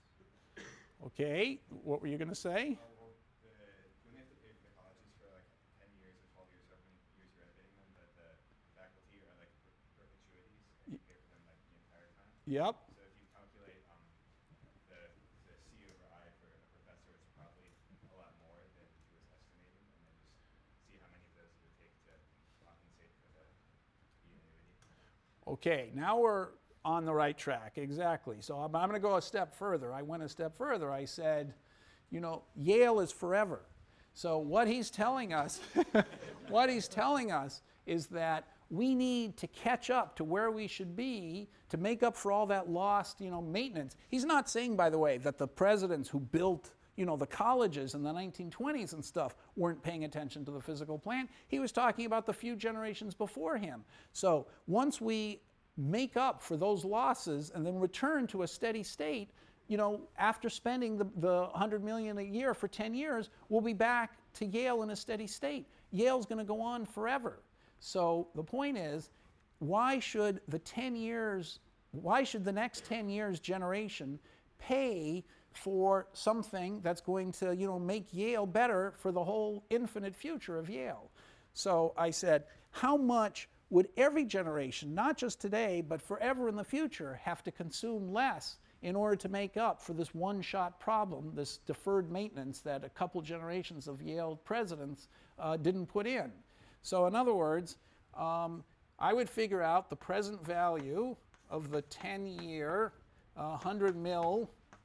A: Okay, what were you going to say?
D: Oh, well, the, when they have to pay for the colleges for like ten years or twelve years, however many years you're renovating them, that the faculty are like per- perpetuities and you pay for them like the entire time.
A: Yep.
D: So if you calculate um, the, the C over I for a professor, it's probably a lot more than he was estimating, and then just see how many of those it would take to compensate for the, the annuity.
A: Okay, now we're on the right track, exactly. So I'm, I'm going to go a step further. I went a step further. I said, you know, Yale is forever. So what he's telling us, what he's telling us is that we need to catch up to where we should be to make up for all that lost, you know, maintenance. He's not saying, by the way, that the presidents who built, you know, the colleges in the nineteen twenties and stuff weren't paying attention to the physical plant. He was talking about the few generations before him. So once we make up for those losses and then return to a steady state, you know, after spending the, the one hundred million dollars a year for ten years, we'll be back to Yale in a steady state. Yale's going to go on forever. So the point is, why should the ten years, why should the next ten years generation pay for something that's going to, you know, make Yale better for the whole infinite future of Yale? So I said, how much would every generation, not just today, but forever in the future, have to consume less in order to make up for this one-shot problem, this deferred maintenance that a couple generations of Yale presidents uh, didn't put in? So in other words, um, I would figure out the present value of the ten-year, uh, one hundred mil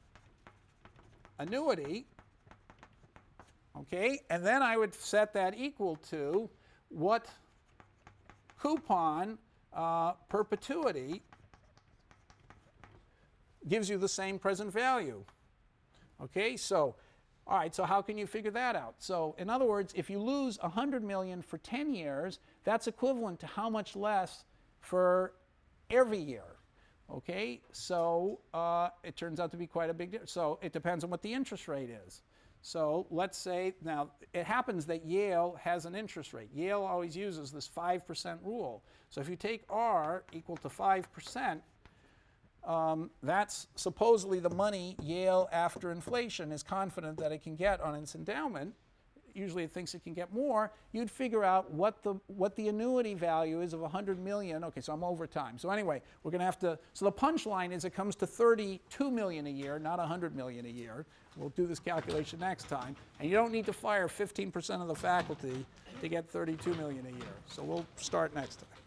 A: annuity, okay, and then I would set that equal to what coupon uh, perpetuity gives you the same present value. Okay, so, all right, so how can you figure that out? So, in other words, if you lose one hundred million for ten years, that's equivalent to how much less for every year. Okay, so uh, it turns out to be quite a big difference. So it depends on what the interest rate is. So let's say, now it happens that Yale has an interest rate. Yale always uses this five percent rule. So if you take R equal to five percent, um, that's supposedly the money Yale, after inflation, is confident that it can get on its endowment. Usually it thinks it can get more. You'd figure out what the, what the annuity value is of one hundred million. Okay, so I'm over time. So anyway, we're going to have to, so the punchline is it comes to thirty-two million a year, not one hundred million a year. We'll do this calculation next time. And you don't need to fire fifteen percent of the faculty to get thirty-two million a year. So we'll start next time.